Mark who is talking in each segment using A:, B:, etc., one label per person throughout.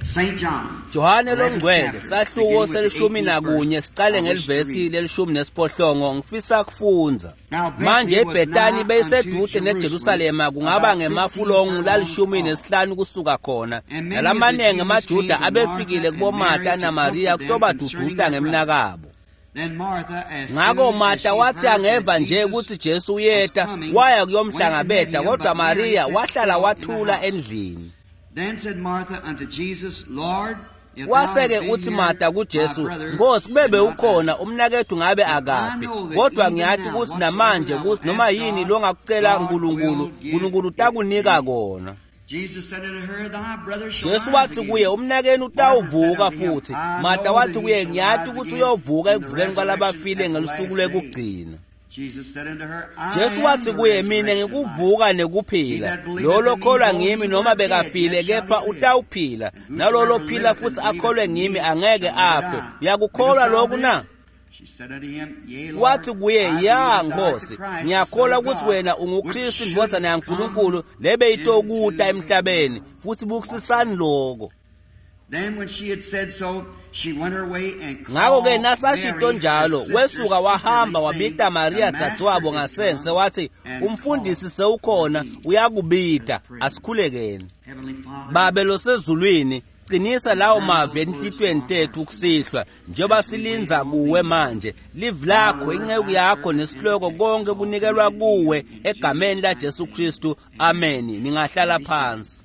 A: St. John.
B: Johane longcwele sahluko selishumi nakunye siqale ngelivesi lelishumi nesiphohlongo ngifisa kufunza. Manje eBhethani beyisedude neJerusalema kungaba ngemafulongo lalishumi nesihlanu kusuka khona. Nalamanenge amaJuda abefikile kuboMartha naMaria kutobadududa ngemnakabo. Ngako Martha wathi angeva nje ukuthi Jesu uyeta waya kuyomhlangabeza kodwa Maria wahlala wathula endlini.
A: Then said Martha unto Jesus, Lord, if
B: Waseke uthi Martha kuJesu, Nkosi bebe ukhona umnakethu ngabe akafi, kodwa ngiyathi ukuthi namanje ukuthi noma yini lo ngakucela uNkulunkulu utakunika kona.
A: Jesus said unto her, Thy brother shall
B: Jesu wathi kuye umnakeni utawuvuka futhi. Martha wathi kuye ngiyathi ukuthi uyovuka ekuvukeni kwalabafile ngelisuku lekugcina. Jesu wathi kuye mina ngikuvuka nekuphila. Lo kholwa ngimi noma bekafile kepha utawuphila. Nalolo phila futhi akholwe ngimi angeke afe. Uyakukholwa lokhu na? Wathi kuye ya Nkosi, ngiyakholwa ukuthi wena unguKristu indodana kaNkulunkulu lebe itokuta emhlabeni futhi bukusisani lokho.
A: Then when she had said so, she went her way and
B: ngako ke nasashito njalo wesuka wahamba wabita Maria dzadzewabo ngasense wathi umfundisi sewukhona uyakubita asikhulekeni. Babe losezulwini qinisa lawo mave enhlitweni tethu ukusihlwa njengoba silinza kuwe manje live lakho inceku yakho nesihloko konke kunikelwa kuwe egameni la Jesu Kristu amen. Ningahlala phansi.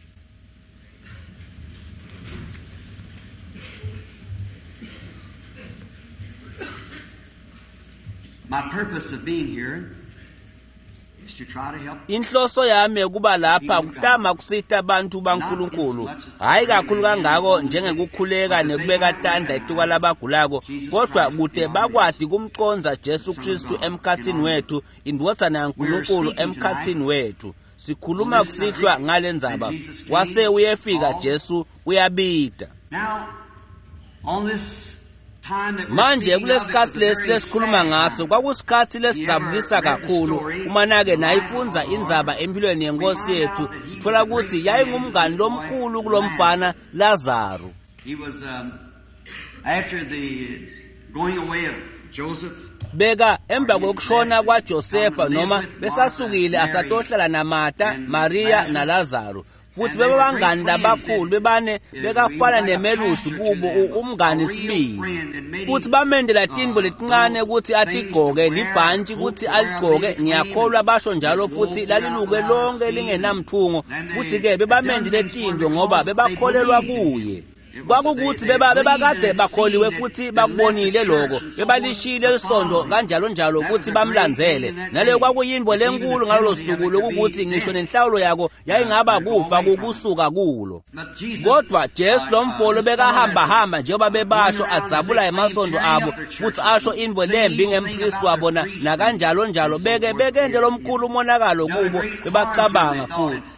A: My purpose of being here is to try to help.
B: Inhloso yami ukuba lapha kutama kusita abantu baNkulunkulu hayi kakhulu kangako njengekukhuleka nekubeka tandla etuka labagulako kodwa kude bakwadi kumconza Jesu Kristu emkhathini wethu indodana kaNkulunkulu emkhathini wethu. Sikhuluma kusihlwa ngalendzaba wase uyefika Jesu uyabita.
A: Now on this
B: manje kulesikhathi lesikhuluma ngaso kwakusikhathi lesijabulisa kakhulu uma nake nayifunza indzaba empilweni yenkosi yethu sithola ukuthi yayingumngani lomkhulu kulomfana Lazaro.
A: He was after the going away of Joseph.
B: Beka emva kokushona kwaJosefa noma besasukile asatohlala naMartha, Maria naLazaro. Futhi bebangani labakhulu bebane bekafana nemelusi kubo umngani sibili. Futhi bamendela tindbo letincane ukuthi atigqoke libhantshi ukuthi aligqoke ngiyakholwa basho njalo futhi laliluke lonke lingenamthungo futhi ke bebamendele tindbo ngoba bebakholelwa kuye. Kwakukuthi bebakade bakholiwe futhi bakubonile lokho bebalishile isondo kanjalo njalo ukuthi bamlandzele naleyo kwakuyindbo lenkulu ngalolo suku lokuthi ngisho nenhlawulo yako yayingaba kufa kukusuka kulo. Kodwa Jesu lomfolo bekahamba njengoba bebasho adzabula emasondo abo futhi asho indvo lembi ngempristi wabo na kanjalo njalo bekende lomkhulu umonakalo kubo bebacabanga futhi.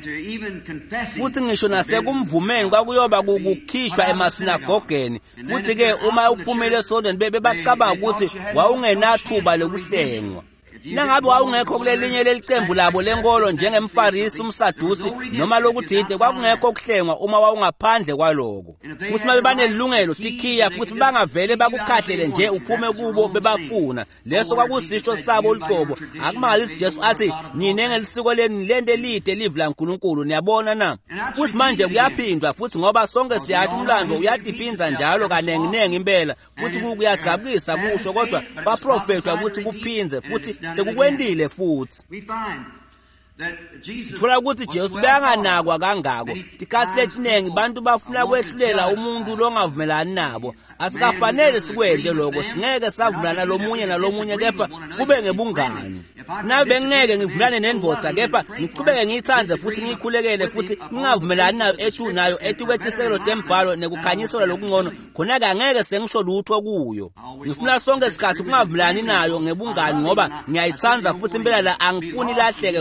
B: Futhi ngisho nasekumvumeni kwakuyoba kukhishwa emasinagogeni futhi ke uma uphumile esondweni bebacabanga ukuthi wawungenathuba lokuhlengwa. Nangabe wawungekho kulelinye lelicembu labo lenkolo njengemfarisi umsadusi noma lokudide kwakungekho kuhlengwa uma wawungaphandle kwaloko. Futhi mabebanelungelo tikhiya futhi bangavele bakukhahlele nje uphume kubo bebafuna. Leso kwakusisho sabo uliqobo akumangalisi Jesu athi nyine ngelisiko leni lento elide live la uNkulunkulu niyabona na. Futhi manje kuyaphindwa futhi ngoba sonke siyathi umlando uyadiphinza njalo kanenginengi impela futhi kuyajabulisa kusho kodwa baprofetwa ukuthi kuphinze futhi sekukwendile futhi. Sithola ukuthi Jesu beyanganakwa kangako. Tikhathi letinengi bantu bafuna kwehlulela umuntu longavumelani nabo. Asikafanele sikwende lokho singeke savumelana lomunye nalomunye kepha kube ngebungani. Nawe bengeke ngivulane nendvodza kepha ngiqhubeke ngiyithandze futhi ngikhulekele futhi ngingavumelani nayo nayo etukwetiselo tembhalo nekukhanyiselwa lokungcono khona ke angeke sengisho lutho kuyo. Ngifuna sonke isikhathi kungavumelani nayo ngebungani ngoba ngiyayithandza futhi impela la angifuni lahleke futhi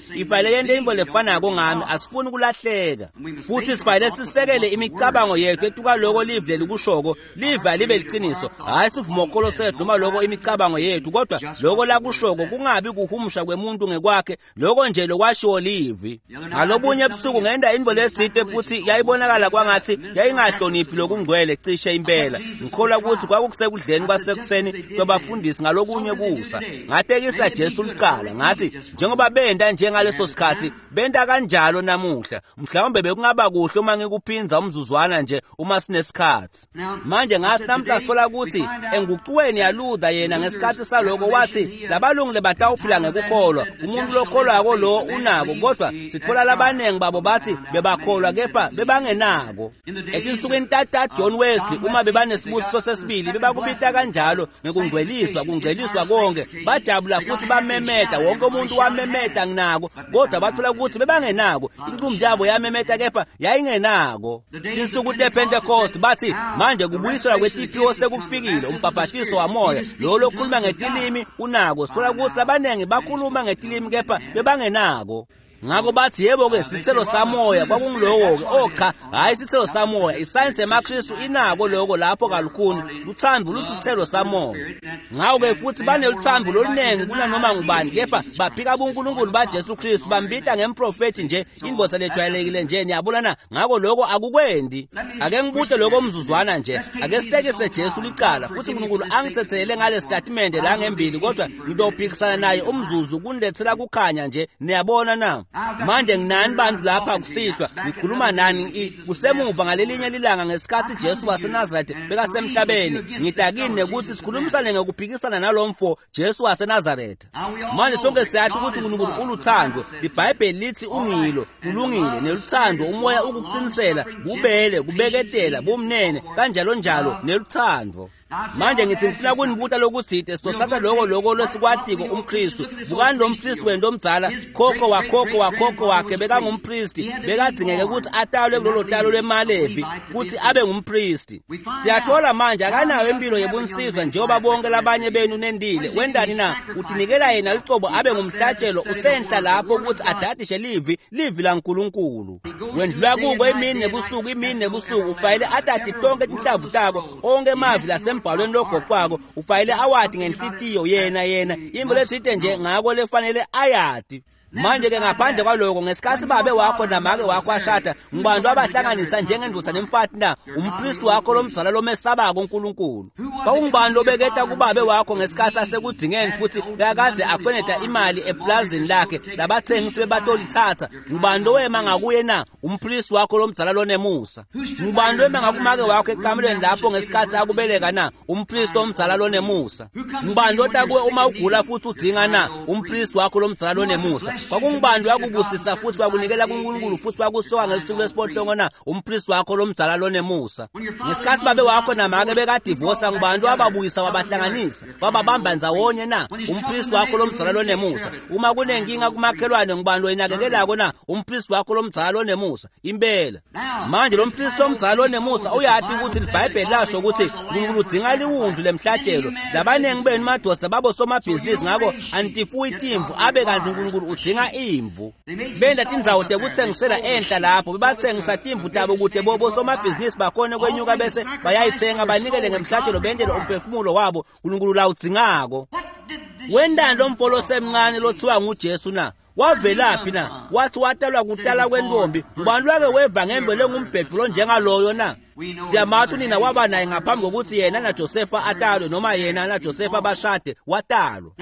B: ifayele yente into lefanako ngami asifuni ukulahleka futhi sifayele sisekele imicabango yethu etuka lokho livile likushoko liva libe liqiniso hayi sivuma uKoloseke noma lokho imicabango yethu kodwa lokho la kushoko kungabi kuhumusha kwemuntu ngekwakhe lokho nje lokwashiwo livi ngalobunye ebusuku ngenda into leside futhi yayibonakala kwangathi yayingahloniphi lokungcwele cishe impela ngikholwa ukuthi kwakusekudleni kwasekuseni kwabafundisi ngalokunye kusa ngatekisa Jesu ulicala ngathi njengoba benda njengaleso sikhathi benda kanjalo namuhla mhlawumbe bekungaba kuhle uma ngikuphinza umzuzwana nje uma sinesikhathi manje ngathi namhla sithola ukuthi engucuweni yaluda yena ngesikhathi saloko wathi labalungile batawuphila ngekukholwa umuntu lokholwako lo unako kodwa sithola labanengi babo bathi bebakholwa kepha bebangenako etinsukwini tata John Wesley uma bebanesibusiso sesibili bebakubita kanjalo ngekungcweliswa konke bajabula futhi bamemeta wonke umuntu wamemeta nginako kodwa bathola ukuthi bebangenako inqumbi yabo yamemeta kepha yayingenako insuku tePentecost bathi manje kubuyiswa kwetiphiwo sekufikile umbhaphathiso wamoya lo lokhuluma ngetilimi unako sithola ukuthi labanengi bakhuluma ngetilimi kepha bebangenako ngako bathi yebo ke sithelo samoya kwakungiloko ke okha hayi sithelo samoya iscience emaKristu inako lokho lapho kalukhuni luthando lusithelo samoya ngako ke futhi baneluthando lolunengi kuna noma ngubani kepha baphika uNkulunkulu baJesu Kristu bambita ngemprofeti nje ingozi lejwayelekile nje niyabulana ngako lokho akukwendi ake ngibute lokho mzuzwana nje ake sitekise Jesu licala futhi uNkulunkulu angithethele ngale statement la ngembili kodwa ngidophikisana naye umzuzu kunilethela kukhanya nje niyabona na manje nginani bantu lapha kusihlwa ngikhuluma nani kusemuva ngalelinye lilanga ngesikhathi Jesu waseNazaretha bekasemhlabeni ngidakini ukuthi sikhulumisane ngekuphikisana nalomfo Jesu waseNazaretha manje sonke siyathi ukuthi uNkulunkulu uluthando iBhayibheli lithi ungilo kulungile neluthando umoya ukuqinisela kubele kubeketela bomnene kanjalo njalo neluthando manje ngithi ngifuna kunibuta lokuthi sithatha lokho lesikwatiko umKristu bukani lo mpristi wendo omdzala khokho wakhe bekangumpristi bekadingeke ukuthi atalwe kulolo talo lweMalevi ukuthi abe ngumpristi siyathola manje akanayo impilo yebunsizwa njengoba bonke labanye benu nendile wendani na utinikela yena licobo abe ngumhlatshelo usenhla lapho ukuthi adadishe livi la uNkulunkulu wendlula kuko imini nebusuku ufayele atati tonke inhlavu tako onke mavi lasembhalweni logoqwako ufayele awadi ngenhlitiyo yena imbo lethide nje ngako lefanele ayadi manje ke ngaphandle kwaloko ngesikhathi babe wakho namake wakho ashada ngibantu abahlanganisa njengendoda nemfathi na umpristi wakho lomdzala lomesabako uNkulunkulu kwakungibani lobeketa kubabe wakho ngesikhathi asekudingeni futhi yakade akweneta imali eplazini lakhe labathengisi bebatolithatha ngibani lowema ngakuye na umpristi wakho lomdzala lonemusa ngibani lowema ngakumake wakho ekamelweni lapho ngesikhathi akubeleka na umpristi omdzala lonemusa ngibani lotakuwe uma ugula futhi udinga na umpristi wakho lomdzala lonemusa kwakungibani wakubusisa futhi wakunikela kuNkulunkulu futhi wakusoka ngesuku lesibhohlongo na umpristi wakho lomdzala lonemusa ngesikhathi babe wakho namake bekadivorce ngibani wababuyisa wabahlanganisa wababamba ndzawonye na umpristi wakho lomdzala lonemusa uma kunenkinga kumakhelwane ngibani loyinakekelako na umpristi wakho lomdzala lonemusa impela manje lo mpristi lomdzala lonemusa uyathi ukuthi iBhayibheli lasho ukuthi uNkulunkulu udinga liwundlu lemhlatshelo labanengi benu madoda babo somabhizinisi ngako antifuyi itimvu abe kanti uNkulunkulu udinga imvu benda tindzawo tekuthengisela enhla lapho bebathengisa timvu tabo kude bobo somabhizinisi bakhona kwenyuka bese bayayithenga banikele ngemhlatshelo bendele umphefumulo wabo uNkulunkulu la udzingako wendani lo mfolo semncane lothiwa nguJesu na wavelaphi na wathi watalwa kutala kwentombi ngubani wake weva ngembele ngumbhedvulo njengaloyo na siyamathi nina waba naye ngaphambi kokuthi yena naJosefa atalwe noma yena naJosefa bashade watalwa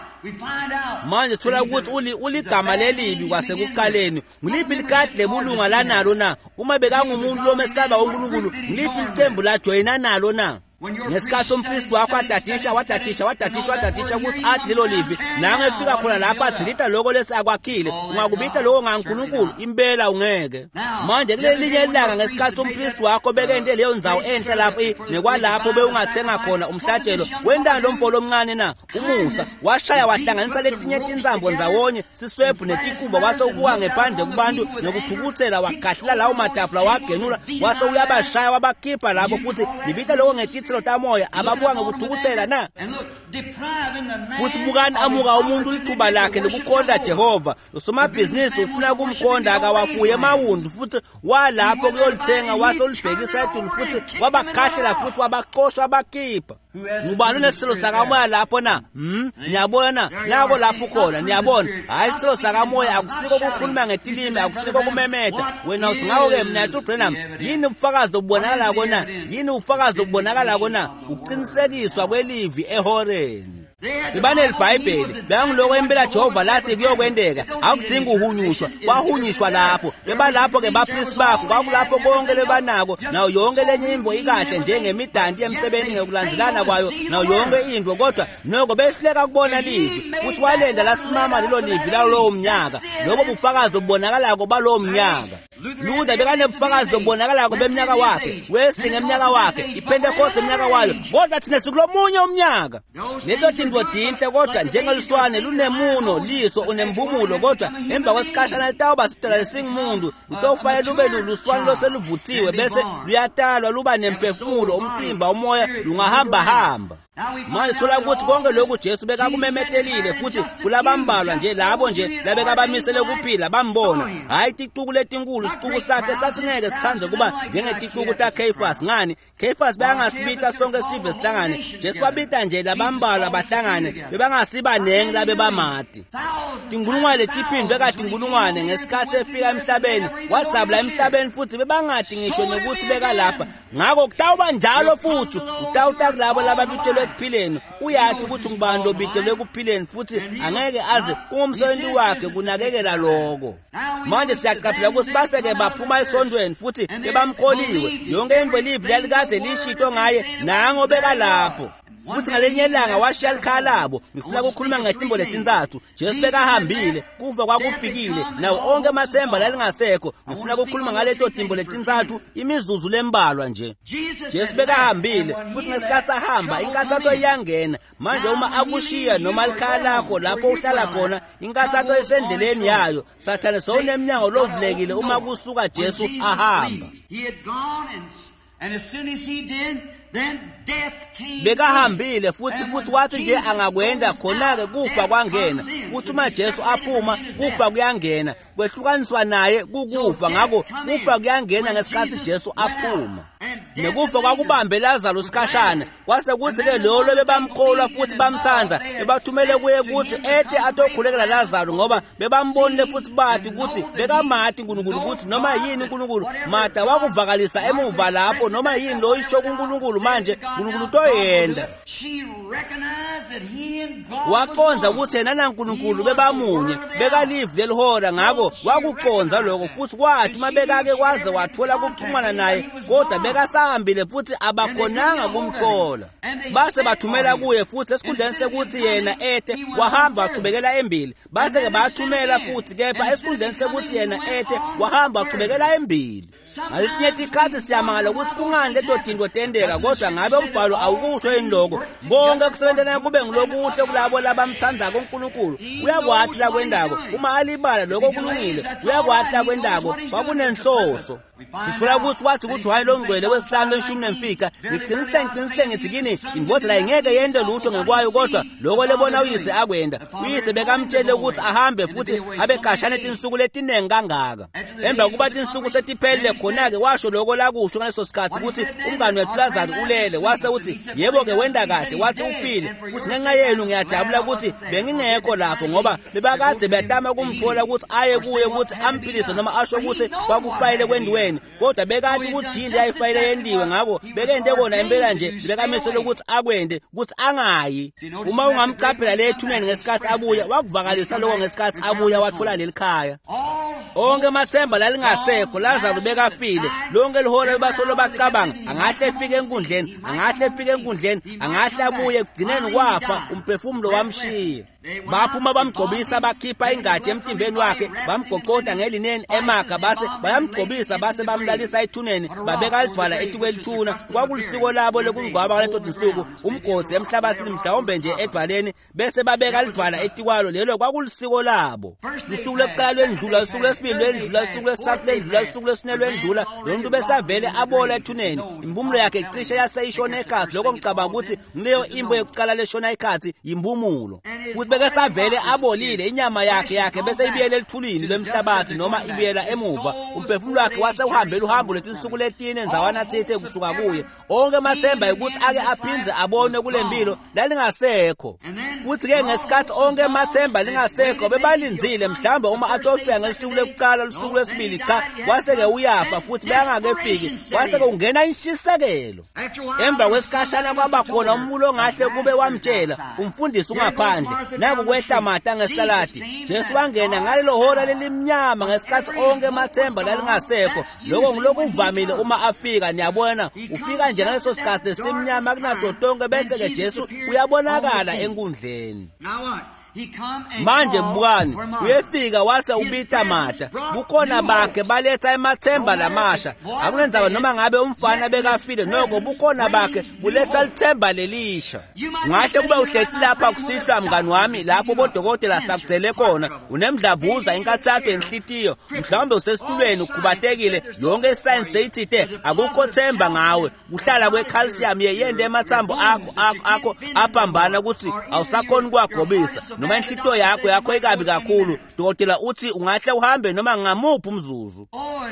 B: manje thola ukuthi uligama lelibi kwasekuqaleni ngiliphi likade lebulunga lanalo na uma bekangumuntu lomesaba uNkulunkulu ngiliphi ithembu lajoyina nalo na ngesikhathi umpristi wakho wadatisha ukuthi athi lelo livi nangefika khona lapha adilita lokho lesakwakhile ungakubita lokho ngaNkulunkulu impela ungeke manje kulelinye ilanga ngesikhathi umpristi wakho bekende leyo ndzawo enhla lapho nekwalapho beungathenga khona umhlatshelo wendani lo mfolo omncane na umusa washaya wahlanganisa letinye tinzambo ndawonye siswebhu netikumba wase ukuwa ngephandle kubantu nokuthukuthela wakhahlela lawo matafula wagenula wase uyabashaya wabakhipha lapho futhi nibita lokho ngetitha izithelo tamoya ababuka ngokuthukuthela na futhi bukani amuka umuntu ithuba lakhe lokukhonda Jehova usomabhizinisi ufuna kumkhonda akawafuye emawundi futhi walapho kuyolithenga wasolibhekisa edulu futhi wabakhahlela futhi wabaqoshwa abakhipha ngubani nesithelo sakamoya lapho na niyabona nako lapho khona niyabona hayi isithelo sakamoya akusiko ukukhuluma ngetilimi akusiko kumemeta wena usingawo-ke mina uBranham yini ubufakazi obubonakala kona yini ubufakazi obubonakala kona uqinisekiswa kwelivi ehoreni Bibane iBhayibheli bengiloko impela Jehova lathi kuyokwendeka akudinga uhunyushwa kwahunyishwa lapho beba lapho ke baphristi bakho kwakulapho konke lebanako nayo yonke lenye imvo ikahle njengemidanti emsebenzi ngekulandelana kwayo nayo yonke into kodwa noko behluleka kubona livi futhi walenda lasimama lelo livi lawo umnyaka lobo bufakazi obubonakala balo mnyaka Luther bekane bufakazi obubonakala beminyaka wakhe Wesley ngeminyaka wakhe iPentecost eminyaka wayo kodwa thina sikulomunye umnyaka leto dintle kodwa njengeliswane lunemuno liso unembumulo kodwa emva kwesikashana litawuba sidala lesingumuntu utofayela ube luluswane loseluvuthiwe bese luyatalwa luba nemphefumulo umtimba umoya lungahamba hamba manje thola ukuthi konke lokhu Jesu bekakumemetelile futhi kulabambalwa nje labo nje labekabamisele kuphila bambona hayi itiquku letinkulu isiquku sakhe sathi ngeke sithande kuba njengetiquku taCaiphas ngani Caiphas bayangasibita sonke sibe sihlangane Jesu wabita nje labambalwa bahlangane bebangasiba nengi labe bamati tinkulungwane letiphindwe kade inkulungwane ngesikhathi efika emhlabeni wajabula emhlabeni futhi bebangadi ngisho nokuthi beka lapha ngakho kutawuba njalo futhi utawuta kulabo lababitelwe ekuphileni uyathi ukuthi ngubani lobitelwe ekuphileni futhi angeke aze kungumsebenzi wakhe kunakekela lokho manje siyaqaphela ukuthi baseke baphuma esondweni futhi bebamqoliwe yonke imvelivi lalikade lishito ngaye nango beka lapho futhi ngalenye ilanga washiya likhala labo ngifuna ukukhuluma ngetimbo letinzathu Jesu bekahambile kufa kwakufikile nawo onke amathemba lalingasekho ngifuna ukukhuluma ngaleto timbo letinzathu imizuzu lembalwa nje Jesu bekahambile futhi ngesikhathi ahamba inkathatho iyangena manje uma akushiya noma likhala lakho lapho uhlala khona inkathatho isendleleni yayo sathane sowunemnyango lovulekile uma kusuka Jesu ahamba
A: And as soon as he did, then death came.
B: Bekahambile futhi wathi nje angakwenda khona-ke kufa kwangena futhi uma Jesu aphuma kufa kuyangena kwehlukaniswa naye kukufa ngakho kufa kuyangena ngesikhathi Jesu aphuma nekufa kwakubambe Lazarus isikashana kwase kuthi-ke lolo bebamqola futhi bamthanda bebathumele kuye ukuthi ete atokhulekela Lazarus ngoba bebambonile futhi bathi ukuthi bekamati uNkulunkulu ukuthi noma yini uNkulunkulu Martha wakuvakalisa emuva lapho noma yini lo isho kuNkulunkulu manje uNkulunkulu toyenda wakonza ukuthi yena naNkulunkulu bebamunye bekalive lelihora ngakho wakukonza lokho futhi kwathi mabekake kwaze wathola ukuxhumana naye kodwa bekasahambile futhi abakhonanga kumthola base bathumela kuye futhi esikhundleni sekuthi yena ete wahamba waqhubekela embili base ke bathumela futhi kepha esikhundleni sekuthi yena ete wahamba waqhubekela embili ngaletinye isikhathi siyamangala ukuthi kungani leto dinto tendeka kodwa ngabe umbhalo awukusho yini lokho konke kusebenzela kube ngilokuhle kulabo labamthandayo uNkulunkulu uyakwathi la kwendako uma alibala lokho kulungile uyakwathi la kwendako kwakunenhloso sithola ukuthi wathi kuJohane longcwele wesihlanu leshumi nemfica ngiqinisile ngithi kini indvodana ingeke yende lutho ngekwayo kodwa lokho lebona uyise akwenda uyise bekamtshele ukuthi ahambe futhi abegashane izinsuku letinengi kangaka emva kuba izinsuku setiphelele khona-ke washo lokho lakusho ngaleso sikhathi ukuthi umngane wethu Lazarus ulele wase uthi yebo ke wenda kahle wathi ufile futhi ngenxa yenu ngiyajabula ukuthi bengingekho lapho ngoba bebakade betama kumthola ukuthi aye kuye ukuthi amphilise noma asho ukuthi kwakufayile kwendiweni kodwa bekathi ukuthi yini ayifayile yendiwe ngakho bekende kona impela nje bekamisele ukuthi akwende ukuthi angayi uma ungamqaphela lethuneni ngesikhathi abuya wakuvakalisa lokho ngesikhathi abuya wathola lelikhaya onke amathemba lalingasekho Lazarus bekafile lonke lihora basolo bacabanga angahle efike enkundleni angahle abuye kugcineni kwafa umphefumulo wamshiya baphuma bamgcobisa bakhipha ingadi emtimbeni wakhe bamgoqoda ngelineni emakha base bayamgcobisa base bamlalisa ethuneni babeka livala etikwelithuna kwakulisiko labo lokungcwaba ngaleto insuku umgodi emhlabathini mhlawumbe nje edwaleni bese babeka livala etikwalo lelo kwakulisiko labo usuku lokuqala lwendlula usuku lwesibili lwendlula usuku lwesithathu lwendlula usuku lwesine lwendlula lo muntu besavele abola ethuneni impumulo yakhe icishe yaseyishona ekhathi lokho ngicabanga ukuthi leyo imbo yokuqala leshona ekhathi yimpumulo futhi beke savele abolile inyama yakhe bese ibiyela elithulini lwemhlabathi noma ibiyela emuva umphefumulo wakhe wase uhambela uhambo letinsuku letine enzawana thithe kusuka kuye onke amathemba ukuthi ake aphindze abone kulempilo lalingasekho futhi ke ngesikhathi onke amathemba lingasekho bebalinzile mhlawumbe uma atofika ngesuku lokuqala usuku lwesibili cha waseke uyafa futhi bayangakefiki waseke ungena inshisekelo emva kwesikashana kwaba khona umulo ngahle kube wamtshela umfundisi ungaphandle naku kwehla mata ngesitaladi Jesu wangena ngalelo hora lelimnyama ngesikhathi onke amathemba lalingasekho lokho ngilokhu uvamile uma afika niyabona ufika nje ngaleso sikhathi lesimnyama kunadotonke bese ke Jesu uyabonakala enkundleni manje mbukani uyefika wase ubita Martha bukhona bakhe baletha emathemba lamasha akunenzaba noma ngabe umfana bekafile noko bukhona bakhe buletha lithemba lelisha ngahle kube uhlethi lapha kusihlwa mngani wami lapho bodokotela sakucele khona unemdlavuza inkathathu enhlitiyo mhlawumbe usesitulweni ukhubatekile yonke iscience seyithithe akukho themba ngawe kuhlala kwecalcium yeyende emathambo akho aphambana ukuthi awusakhona kwagobisa noma inhlito yakho ikabi kakhulu dokotela uthi ungahle uhambe noma ngamuphi umzuzu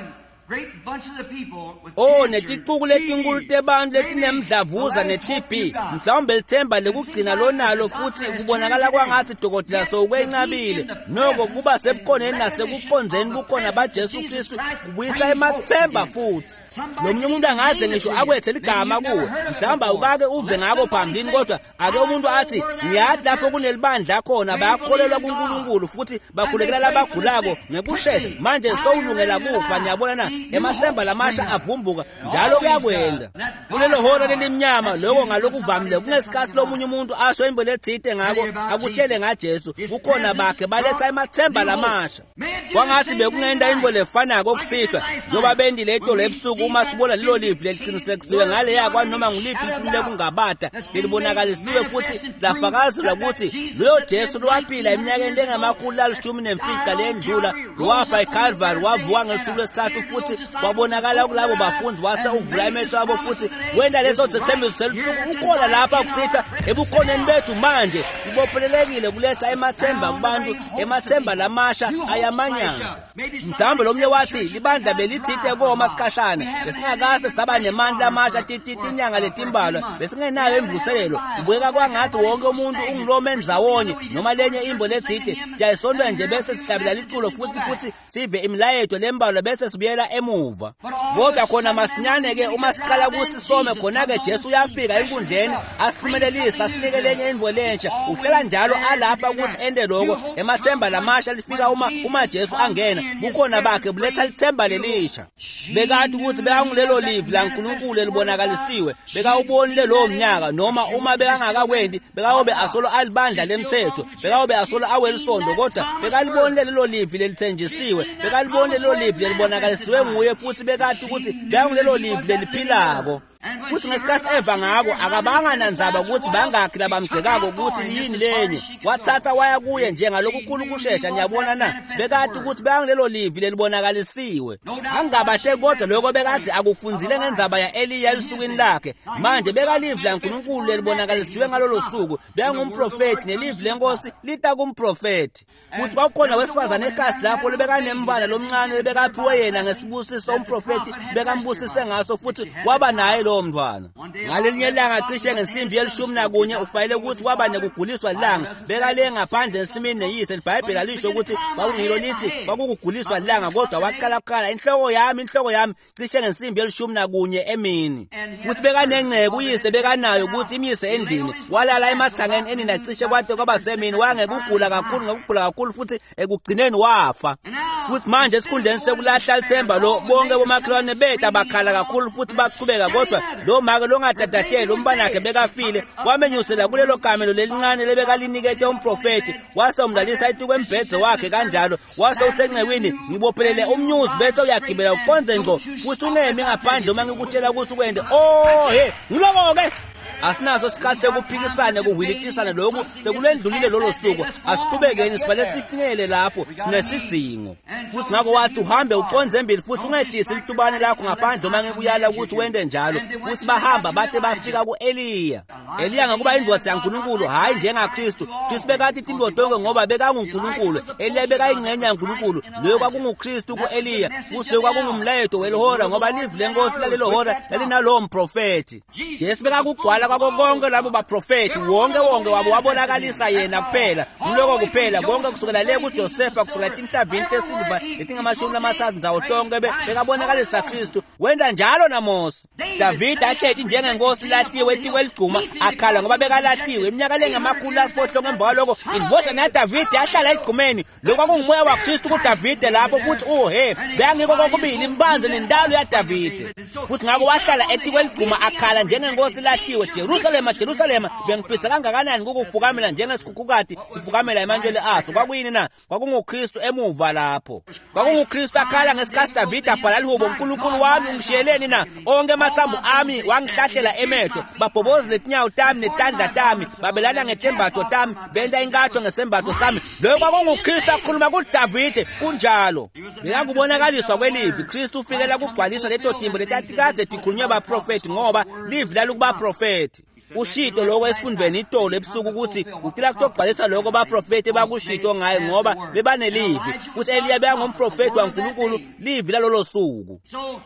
B: netixuku letinkulu tebantu letinemdlavuza ne-TB mhlawumbe lithemba lekugcina lonalo futhi kubonakala kwangathi dokotela sowukwenqabile noko kuba sebukhoneni nasekuconzeni bukhona baJesu Kristu kubuyisa emathemba futhi lomnye umuntu angaze ngisho akwethe ligama kuwe mhlawumbe ukake uve ngako phambili kodwa ake umuntu athi ngiyathi lapho kunelibandla khona bayakholelwa kuNkulunkulu futhi bakhulekela labagulako ngekushesha manje sowulungela kufa niyabona na emathemba lamasha avumbuka njalo kuyakwenda kulelo hora lelimnyama lokho ngalokuvamile kunesikhathi lomunye umuntu asho imbo lethithe ngako akutshele ngaJesu kukhona bakhe baletha emathemba lamasha kwangathi bekungenda imbo lefanako kusihlwa njoba bendile etolo ebusuku uma sibona lelo livi leliqinisekisiwe ngale yakwa noma nguliphi imfundo kungabada lelibonakalisiwe futhi lafakazwa ukuthi loyo Jesu lwaphila eminyakeni engamakhulu alishumi nemfica lendlula wafa eCalvary wavuka ngesuku lesithathu futhi wabonakala kulabo bafundi wase uvula amehlo abo futhi wenda lezo zethembiso selusuku ukhona lapha kusihlwa ebukhoneni bethu manje ibophelelekile kuletha emathemba kubantu emathemba lamasha ayamanyanga mhlawumbe lomnye wathi libandla belithithe koma sikhashana besingakase saba nemandla amasha inyanga letimbalwa besingenayo imvuselelo ubeka kwangathi wonke umuntu ungilome endawonye noma lenye imbo lethithe siyayisondwa nje bese sihlabela liculo futhi sive imilayeto lembalwa bese sibuyela emuva kodwa khona masinyane ke uma siqala ukuthi some khona ke Jesu uyafika enkundleni asiphumelelisa asinike lenye imbo lentsha uhlela njalo alapha ukuthi ende lokho emathemba lamasha lifika uma Jesu angena bukhona bakhe buletha lithemba lelisha bekade ukuthi bekangulelo live la uNkulunkulu elibonakalisiwe bekawubonile lo mnyaka noma uma bekangakakwendi bekayobe asolo alibandla lemthetho bekayobe asolo awelisondo kodwa bekalibonile lelo live lelithenjisiwe bekalibonile lelo live lelibonakalisiwe nguye futhi bekade ukuthi bekangulelo live leliphilako futhi ngesikhathi eva ngako akabanga nandzaba ukuthi bangakhi labamgcekako ukuthi yini lenye wathatha waya kuye njengalokhu kukhulu kushesha niyabona na bekade ukuthi bekangulelo live lelibonakalisiwe angabate kodwa lokho bekade akufundzile ngendzaba ya Eliya elisukwini lakhe manje bekalive la uNkulunkulu lelibonakalisiwe ngalolo suku bekangumprofeti nelive lenkosi lita kumprofeti futhi kwakukhona wesifazane ekhasi lapho lebekanemmbala lomncane lebekaphiwe yena ngesibusiso umprofeti bekambusise ngaso futhi waba naye lo mntwana ngalelinye ilanga cishe ngensimbi ye11 ufayele ukuthi kwaba nekuguliswa ilanga bekale ngaphandle ensimini neyise iBhayibheli alisho ukuthi kwakungilo lithi kwakuguliswa ilanga kodwa waqala inhloko yami cishe ngensimbi ye11 emini futhi bekanengceke uyise bekanayo ukuthi imyise endlini walala emathangeni enina cishe kwade kwaba semini wangekugula kakhulu futhi ekugcineni wafa futhi manje esikhundleni sekulahla lithemba lo bonke bomakhelwane beta bakhala kakhulu futhi baqhubeka kodwa lo make longadadathele umbani wakhe bekafile wamenyusela kulelo kamelo lelincane lebekalinikete umprofeti wase umlalisa etuku embhedze wakhe kanjalo wase usencewini ngibophelele umnyuzi bese uyagibela uqonze ngqo futhi ungemi ngaphandle uma ngikutshela ukuthi ukwende he ngiloko-ke asinaso isikhathi sekuphikisana kuhwilitisana lokhu sekulendlulile lolo suku asiqhubekeni sivale sifinyelele lapho sinesidzingo futhi ngako wathi uhambe uqonze embili futhi ungehlisi litubane lakho ngaphandle uma ngikuyala ukuthi wende njalo futhi bahamba bate bafika ku-Eliya ngakuba indvodza yaNkulunkulu hayi njengaKristu bekati tindotonke ngoba bekanguNkulunkulu Eliya bekayingxenye yaNkulunkulu loyo kwakunguKristu ku-Eliya futhi loyo kwakungumlayeto welihora ngoba livi lenkosi lalelo hora lalinalowo mprofethi Jesu bekakugcwala kwako konke labo baprofeti wonke wabo wabonakalisa yena kuphela umloko kuphela konke kusukela le kuJosepha kusukela timhlabini tesiliva letingamashumi nzawo tonke bekabonakalisa Kristu wenda njalo naMose David ahleti njengenkosi latiwe etikweligcuma akhala ngoba bekalahliwe iminyaka lengamakhulu asipohlongo emva kwaloko indvodana yaDavid yahlala egcumeni lokwakungumoya waKristu kuDavid lapho futhi beyangikho kokubili imbanze nendalo yaDavid futhi ngako wahlala etikweligcuma akhala njengenkosi lahliwe Jerusalema bengipitsa kangakanani kukufukamela njengesikhukhukati sifukamela emantshweni aso kwakuyini na kwakunguKristu emuva lapho kwakunguKristu akhala ngesikhathi David abhala lihubo uNkulunkulu wami ungishiyeleni na onke amathambo ami wangihlahlela emehlo babhobozela itinyawo tami netandla tami babelana ngetembatho tami benta inkatho ngesembatho sami lokho kwakunguKristu akhuluma kuDavid kunjalo bekakubonakaliswa kwelivi Kristu ufikela kugcwalisa leto timbo letatikaze tikhulunywe abaprofeti ngoba livi lalukuba profeti ushito lokho esifundweni itolo ebusuku ukuthi utila kutogcwalisa lokho baprofeti bakushito ngaye ngoba bebanelivi futhi Eliya beyangumprofeti waNkulunkulu livi lalolo suku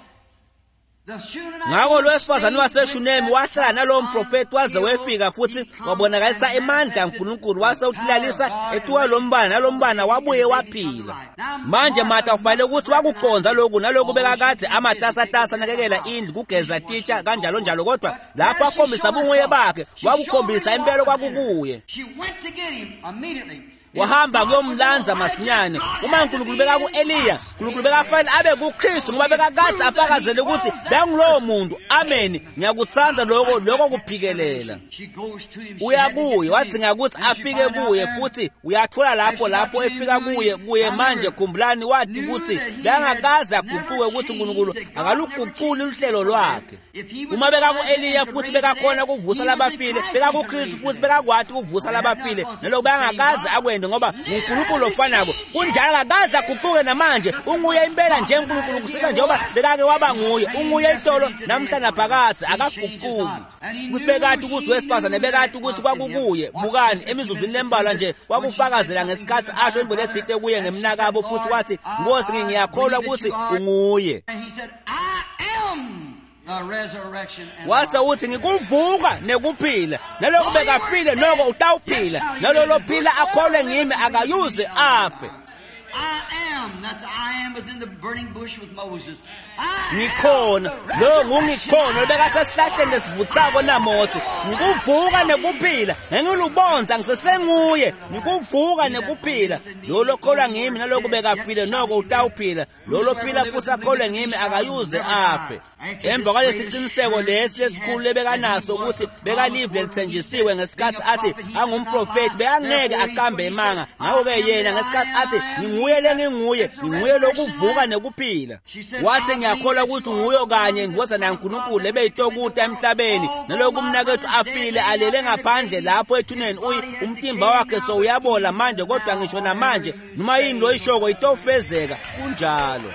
B: ngako lo wesifazane waseShunemi wahlala nalowo mprofeti waze wefika futhi wabonakalisa emandla kaNkulunkulu wase utilalisa etuwa lombana nalombana wabuye waphila manje Martha ufanele ukuthi wakukhonza lokhu naloku bekakade amatasatasa nakekela indlu kugeza teacher kanjalo njalo kodwa lapho akhombisa bunguye bakhe wakukhombisa impela kwakukuye wahamba kuyomlanza masinyane uma uNkulunkulu beka ku-Eliya uNkulunkulu bekafanele abe kuKristu ngoba bekakade afakazele ukuthi bengulowo muntu amen ngiyakuthanda lokho kuphikelela uyakuye wadzinga ukuthi afike kuye futhi uyathola lapho efika kuye manje khumbulani wathi ukuthi bengakaze aguquke ukuthi uNkulunkulu akaluguquli uhlelo lwakhe uma beka ku-Eliya futhi bekakhona kuvusa labafile beka kuKristu futhi bekakwathi kuvusa labafile nalokho bengakaze akwenze ngoba uNkulunkulu ofanako kunjalo akaze aguquke namanje unguye impela nje uNkulunkulu kusika njengoba bekake waba nguye unguye itolo namhla naphakathi akaguquki futhi bekade ukuthi wesifazane bekade ukuthi kwakukuye bukani emizuzwini lembalwa nje kwakufakazela ngesikhathi asho imbele ethite kuye ngemnakabo futhi wathi Nkosi ngiyakholwa ukuthi unguye wase uthi ngikuvuka nekuphila naloko bekafile noko utawuphila nalolo phila akholwe ngimi akayuze afe ngikhona lo ngungikhona bekasesihlahleni lesivuthako naMose ngikuvuka nekuphila ngengilubonza ngisesenguye ngikuvuka nekuphila lo kholwa ngimi naloko bekafile noko utawuphila lo phila futhi akholwe ngimi akayuze afe emva kwalesi qiniseko lesi esikhulu lebekanaso ukuthi bekalive lithenjisiwe ngesikhathi athi angumprofeti bekangeke aqambe imanga ngako-ke yena ngesikhathi athi nginguye lokuvuka nekuphila wathi ngiyakholwa ukuthi nguyo kanye indvodana yaNkulunkulu lebeyitokuta emhlabeni naloku umnakethu afile alele ngaphandle lapho ethuneni umtimba wakhe so uyabola manje kodwa ngisho namanje noma yini lo ishoko itofezeka kunjalo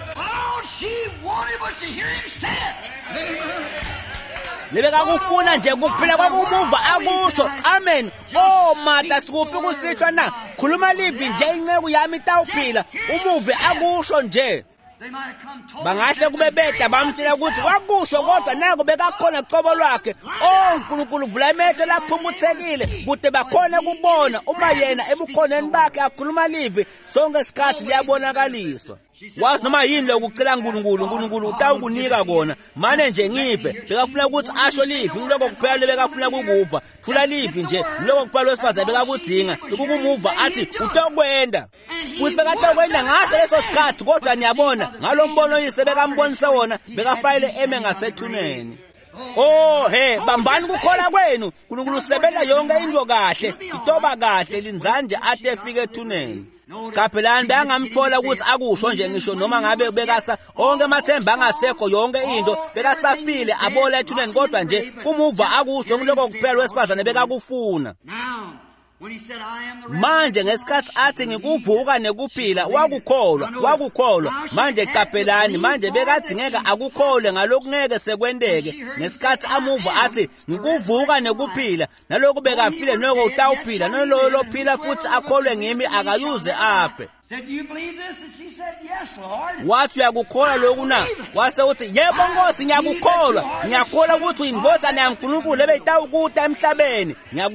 B: lebekakufuna nje kuphila kwakumuva akusho amen Martha sikuphi kusithwa na khuluma livi nje inceku yami itawuphila umuve akusho nje bangahle kube beda bamtshela ukuthi kwakusho kodwa nako bekakhona qobo lwakhe uNkulunkulu vula amehlo laphumuthekile kude bakhona kubona uma yena ebukhoneni bakhe akhuluma livi sonke isikhathi liyabonakaliswa wazi noma yini lokucela uNkulunkulu utawukunika kona manje nje ngive bekafuna ukuthi asho livi ngiloko kuphela lebekafuna kukuva thula livi nje ngiloko kuphela wesifazane bekakudinga ukukumuva athi utokwenda futhi bekatokwenda ngaso leso sikhathi kodwa niyabona ngalombono yise bekambonisa wona bekafayile eme ngasethuneni Oh he, bambani kukhola kwenu. uNkulunkulu usebenza yonke into kahle, itoba kahle linzanje ade efike ethuneni. Kapelani bangamthola ukuthi akusho nje ngisho noma ngabe bekasa onke amathemba angasekho yonke into bekasafile abola ethuneni kodwa nje umuva akusho ngiloko kuphela wesifazane bekakufuna. Manje ngesikhathi athi ngikuvuka nekuphila wakukholwa manje Kapelani manje bekadingeka akukholwe ngalokhu ngeke sekwendeke ngesikhathi amuva athi ngikuvuka nekuphila nalokhu bekafile noko utawuphila nalo lophila futhi akholwe ngimi akayuze afe. Wathi uyakukholwa lokhu na? Wase uthi yebo Nkosi ngiyakukholwa ukuthi uyindodana yaNkulunkulu ebeyitawukuta emhlabeni.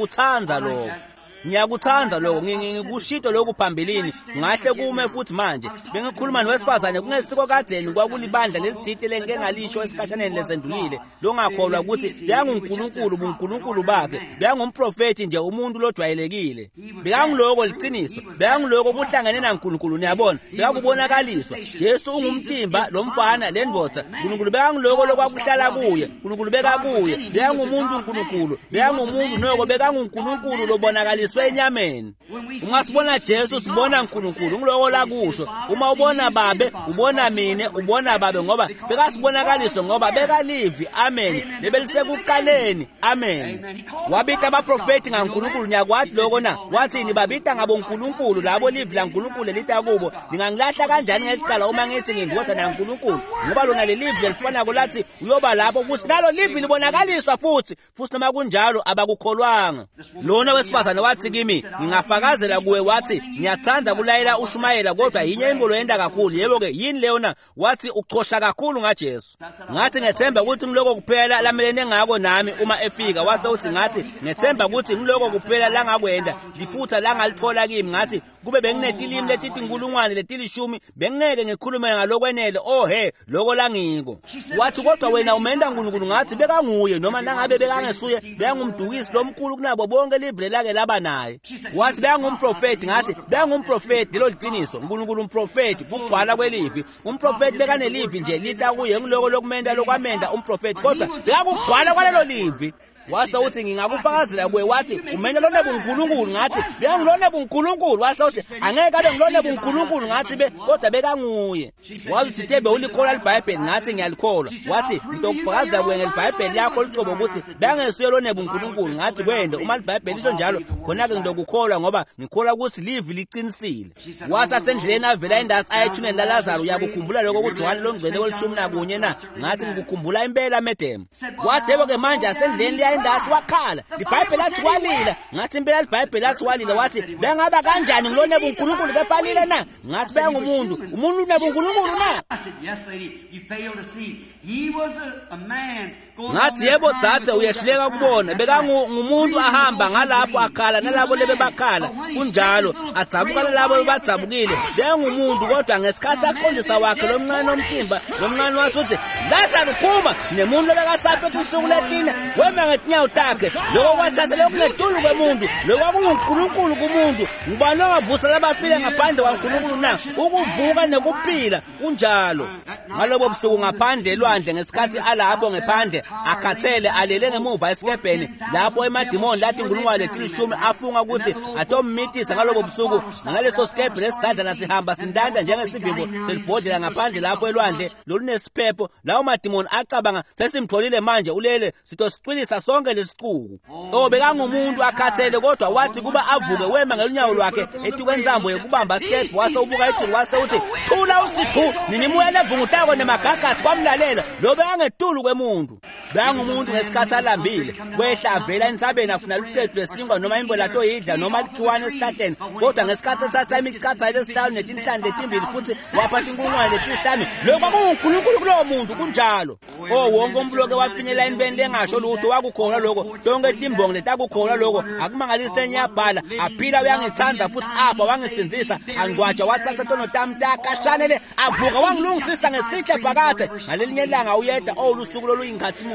B: Ngiyakuthanza lokho ngikushito lokhu phambilini ngahle kume futhi manje bengikhuluma nowesifazane kungesiko kadeni kwakulibandla lelidide lengengalisho esikashaneni lesendulile longakholwa ukuthi beyanguNkulunkulu buNkulunkulu bakhe beyangumprofeti nje umuntu lojwayelekile beyangiloko liqiniso beyangiloko kuhlangene naNkulunkulu niyabona beyakubonakaliswa Jesu ungumtimba lomfana lendoda uNkulunkulu beyangiloko lokwakuhlala kuye uNkulunkulu bekakuye beyangumuntu uNkulunkulu beyangumuntu noko bekanguNkulunkulu lobonakaliswa enyameni. Ungasibona Jesu sibona uNkulunkulu ngiloko la kusho uma ubona babe ubona mina ubona babe ngoba bekasibonakaliswa ngoba bekalivi amen lebelisekuqaleni amen. Wabita abaprofeti ngaNkulunkulu nyakwathi lokho na wathi nibabita ngabo uNkulunkulu labo livi la uNkulunkulu lelita kubo ningangilahla kanjani ngeliqala uma ngithi ngindodana yaNkulunkulu ngoba lona lelivi lelifana kolathi uyoba lapho ukuthi nalo livi libonakaliswa futhi noma kunjalo abakukholwanga. Lona wesifazane wathi kimi ngingafakazela kuwe wathi ngiyathanda kulayela uShumayela kodwa yinye imbolo yenda kakhulu yebo ke yini leona wathi uchosha kakhulu ngaJesu ngathi ngethemba ukuthi ngiloko kuphela lamelene ngako nami uma efika wase uthi ngathi ngethemba ukuthi ngiloko kuphela la ngakwenda liphutha la ngalithola kimi ngathi kube benginetilimi letithi inkulungwane letilishumi bengeke ngikhulume ngalokwenele loko la ngiko wathi kodwa wena umenda uNkulunkulu ngathi bekanguye noma nangabe bekangesuye beyangumdukisi lomkhulu kunabo bonke livile lake laba naye wathi beyangumprofeti ngathi beyangumprofeti lo liqiniso uNkulunkulu umprofeti kugcwala kwelivi umprofeti bekanelivi nje lita kuye ngiloko lokumenda lokwamenda umprofeti kodwa bekakugcwala kwalelo livi. Wase uthi ngingakufakazela kuwe wathi umenya lona buNkulunkulu ngathi bengilona buNkulunkulu wase uthi angeke abe ngilona buNkulunkulu ngathi kodwa bekanguye. Wathi thebe ulikholwa iBhayibheli ngathi ngiyalikholwa wathi ngizokufakazela kuwe ngeBhayibheli yakho licobo ukuthi bengesuye lona buNkulunkulu ngathi kwende uma iBhayibheli lisho njalo khona ke ngizokukholwa ngoba ngikholwa ukuthi livi liqinisile. Wase asendleleni avela indasi ayethuneni laLazaro uyakukhumbula lokho kuJohane lomgcele weli11 na ngathi ngikukhumbula impela medem. Wathi yebo ke manje asendleleni indasi wakhala iBhayibheli lathi walila ngathi impela iBhayibheli lathi walila wathi bengaba kanjani ngilone buNkulunkulu kephalile na ngathi bengumuntu nebuNkulunkulu na. Ngathi yebo thathe uyehluleka kubona bekangumuntu ahamba ngalapho akhala nalabo lebebakhala kunjalo adzabuka labo bebadzabukile bengumuntu kodwa ngesikhathi aqondisa wakhe lomncane omtimba lomncane wasuthi Lazaro phuma nemuntu lebekasaphethe usuku letine wema ngetinyawo takhe lokho kwathatha lokungedulu kwemuntu lokwakunguNkulunkulu kumuntu ngubani ongavusa labaphile ngaphandle kwaNkulunkulu na ukuvuka nekuphila kunjalo. Ngalobo busuku ngaphandle elwandle ngesikhathi alapho ngephandle akhathele alele ngemuva esikebheni lapho emadimoni lathi inkulungwane letilishumi afunga ukuthi atommitisa ngalobo busuku ngaleso sikebhe lesidadla nasihamba sindanda njengesivimbo selibhodlela ngaphandle lapho elwandle lolunesiphepo lawo madimoni acabanga sesimtholile manje ulele sitosicwilisa sonke lesiquku. Bekangumuntu akhathele kodwa wathi kuba avuke wema ngelunyawo lwakhe etukwentambo yokubamba isikebhe wase ubuka idulu wase uthi thula uthi thu ninimuyele evungutako nemagagasi kwamlalela lo bekangedulu kwemuntu. Bengumuntu ngesikhathi alambile wehla avela entsabeni afuna luqedwe lesinkwa noma imbolato yidla noma likhiwane esihlahleni kodwa ngesikhathi ethatha imicatha lesihlanu netinhlanu letimbili futhi waphatha inkulungwane letisihlanu lokho kunguNkulunkulu kulowo muntu kunjalo. Wonke umbuloke wafinyela enibeni lengasho lutho wakukholwa lokho tonke timbongo letakukholwa lokho akumangalisi lenyabhala aphila uyangithanda futhi apha wangisindisa angcwatsha wathatha tono tamtakashanele avuka wangilungisisa ngesihle phakathe ngalelinye ilanga uyeda olusuku loluyingathi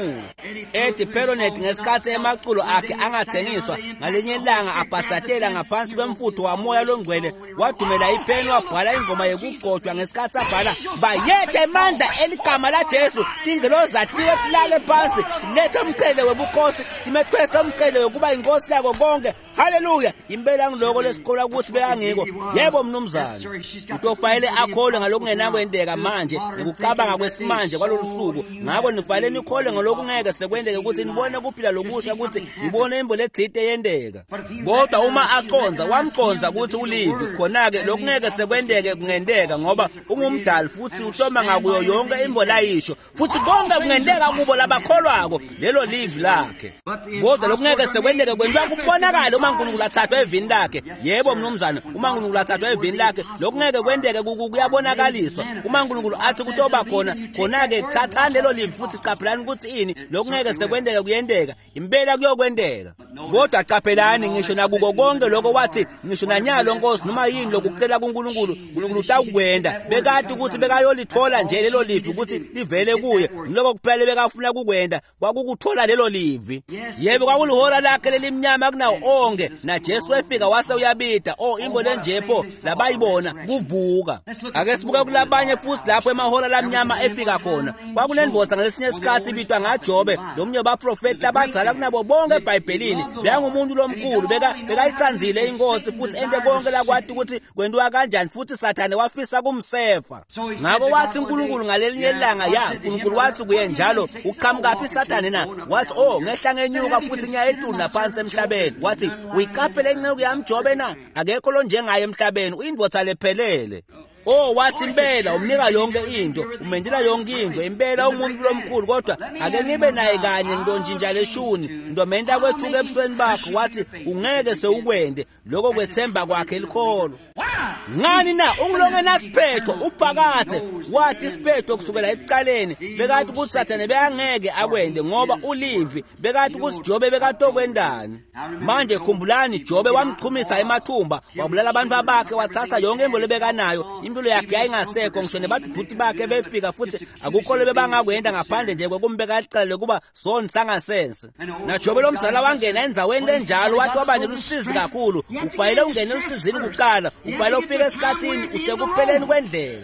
B: kakhulu. Ethi Peronet ngesikhathi emaculo akhe angathengiswa ngalenye ilanga abhazatela ngaphansi kwemfutho wamoya longcwele wadumela ipeni wabhala ingoma yokugcotshwa ngesikhathi abhala bayethe amandla eligama la Jesu ingelozi atiwe tilale phansi lethe umchele webukhosi timethwesa umchele wokuba inkosi yako konke. Haleluya. Impela ngiloko lesikhola ukuthi bekangiko. Yebo mnumzana. Utofayele akholwe ngalokungenakwendeka manje ukucabanga kwesimanje kwalolu suku. Ngakho nifanele nikhole ngalokungeke sekwendeke ukuthi nibone kuphila lokusha ukuthi nibone imbo ledzite yendeka. Kodwa uma aqonza wamqonza ukuthi ulivi khona ke lokungeke sekwendeke kungendeka ngoba ungumdali futhi utoma ngakuyo yonke imbo layisho futhi konke kungendeka kubo labakholwako lelo livi lakhe. Kodwa lokungeke sekwendeke kwenziwa kubonakala uma uNkulunkulu athathwa evini lakhe. Yebo mnumzana, uma uNkulunkulu athathwa evini lakhe lokungeke kwendeke kuyabonakaliswa. Uma uNkulunkulu athi kutoba khona ke thathani lelo livi futhi qaphelani ukuthi ini lokungeke sekwendeke kuyendeka impela kuyokwendeka. Kodwa qaphelani ngisho nakuko konke lokho wathi ngisho nanyalo Nkosi noma yini lokucela kuNkulunkulu uNkulunkulu utakwenda bekade ukuthi bekayolithola nje lelo livi ukuthi livele kuye lokho kuphela bekafuna kukwenda kwakukuthola lelo livi. Yebo kwakulihora lakhe lelimnyama kunawo onke na Jesu efika wase uyabida imbo lenjepho labayibona kuvuka. Ake sibuka kulabanye futhi lapho emahora lamnyama efika khona kwakulendvoza ngalesinye isikhathi ibitwa ngaJobe lomnye baprofeti labadzala kunabo bonke eBhayibhelini bengumuntu lomkhulu bekayitsandzile inkosi futhi ente konke lakwati ukuthi kwenziwa kanjani futhi Sathane wafisa kumsefa. Ngakho wathi uNkulunkulu ngalelinye ilanga uNkulunkulu wathi kuye njalo uqhamukaphi Sathane na wathi ngehla ngenyuka futhi ngiya etulu naphansi emhlabeni wathi uyiqaphele inceku yami Jobe na akekho lo njengaye emhlabeni uyindvodza lephelele. Wathi impela umnika yonke into umendela yonke into impela umuntu lomkhulu kodwa ake nibe naye kanye ngidonjinja leshuni ndomenda kwethu ebusweni bakho wathi ungeke sewukwende lokho kwethemba kwakhe elikholo. Ngani na ungilonge nasiphetho ubhakathe wathi isiphetho kusukela ekuqaleni bekathi ukuthi Sathane beyangeke akwende ngoba ulivi bekathi ukuthi Jobe bekatokwendani. Manje khumbulani Jobe wamchumisa emathumba wabulala abantu bakhe wathatha yonke imbo lebekanayo. Impilo yakhe yayingasekho ngisho nebadududi bakhe befika futhi akukho lebebangakwenda ngaphandle nje kwekumbeka icala kuba soni sangasese. Na Jobe lomdzala wangena endzaweni lenjalo wathi waba nelusizi kakhulu. Ufayele ungene elusizini kuqala ufayele ufike esikhathini usekupheleni kwendlela.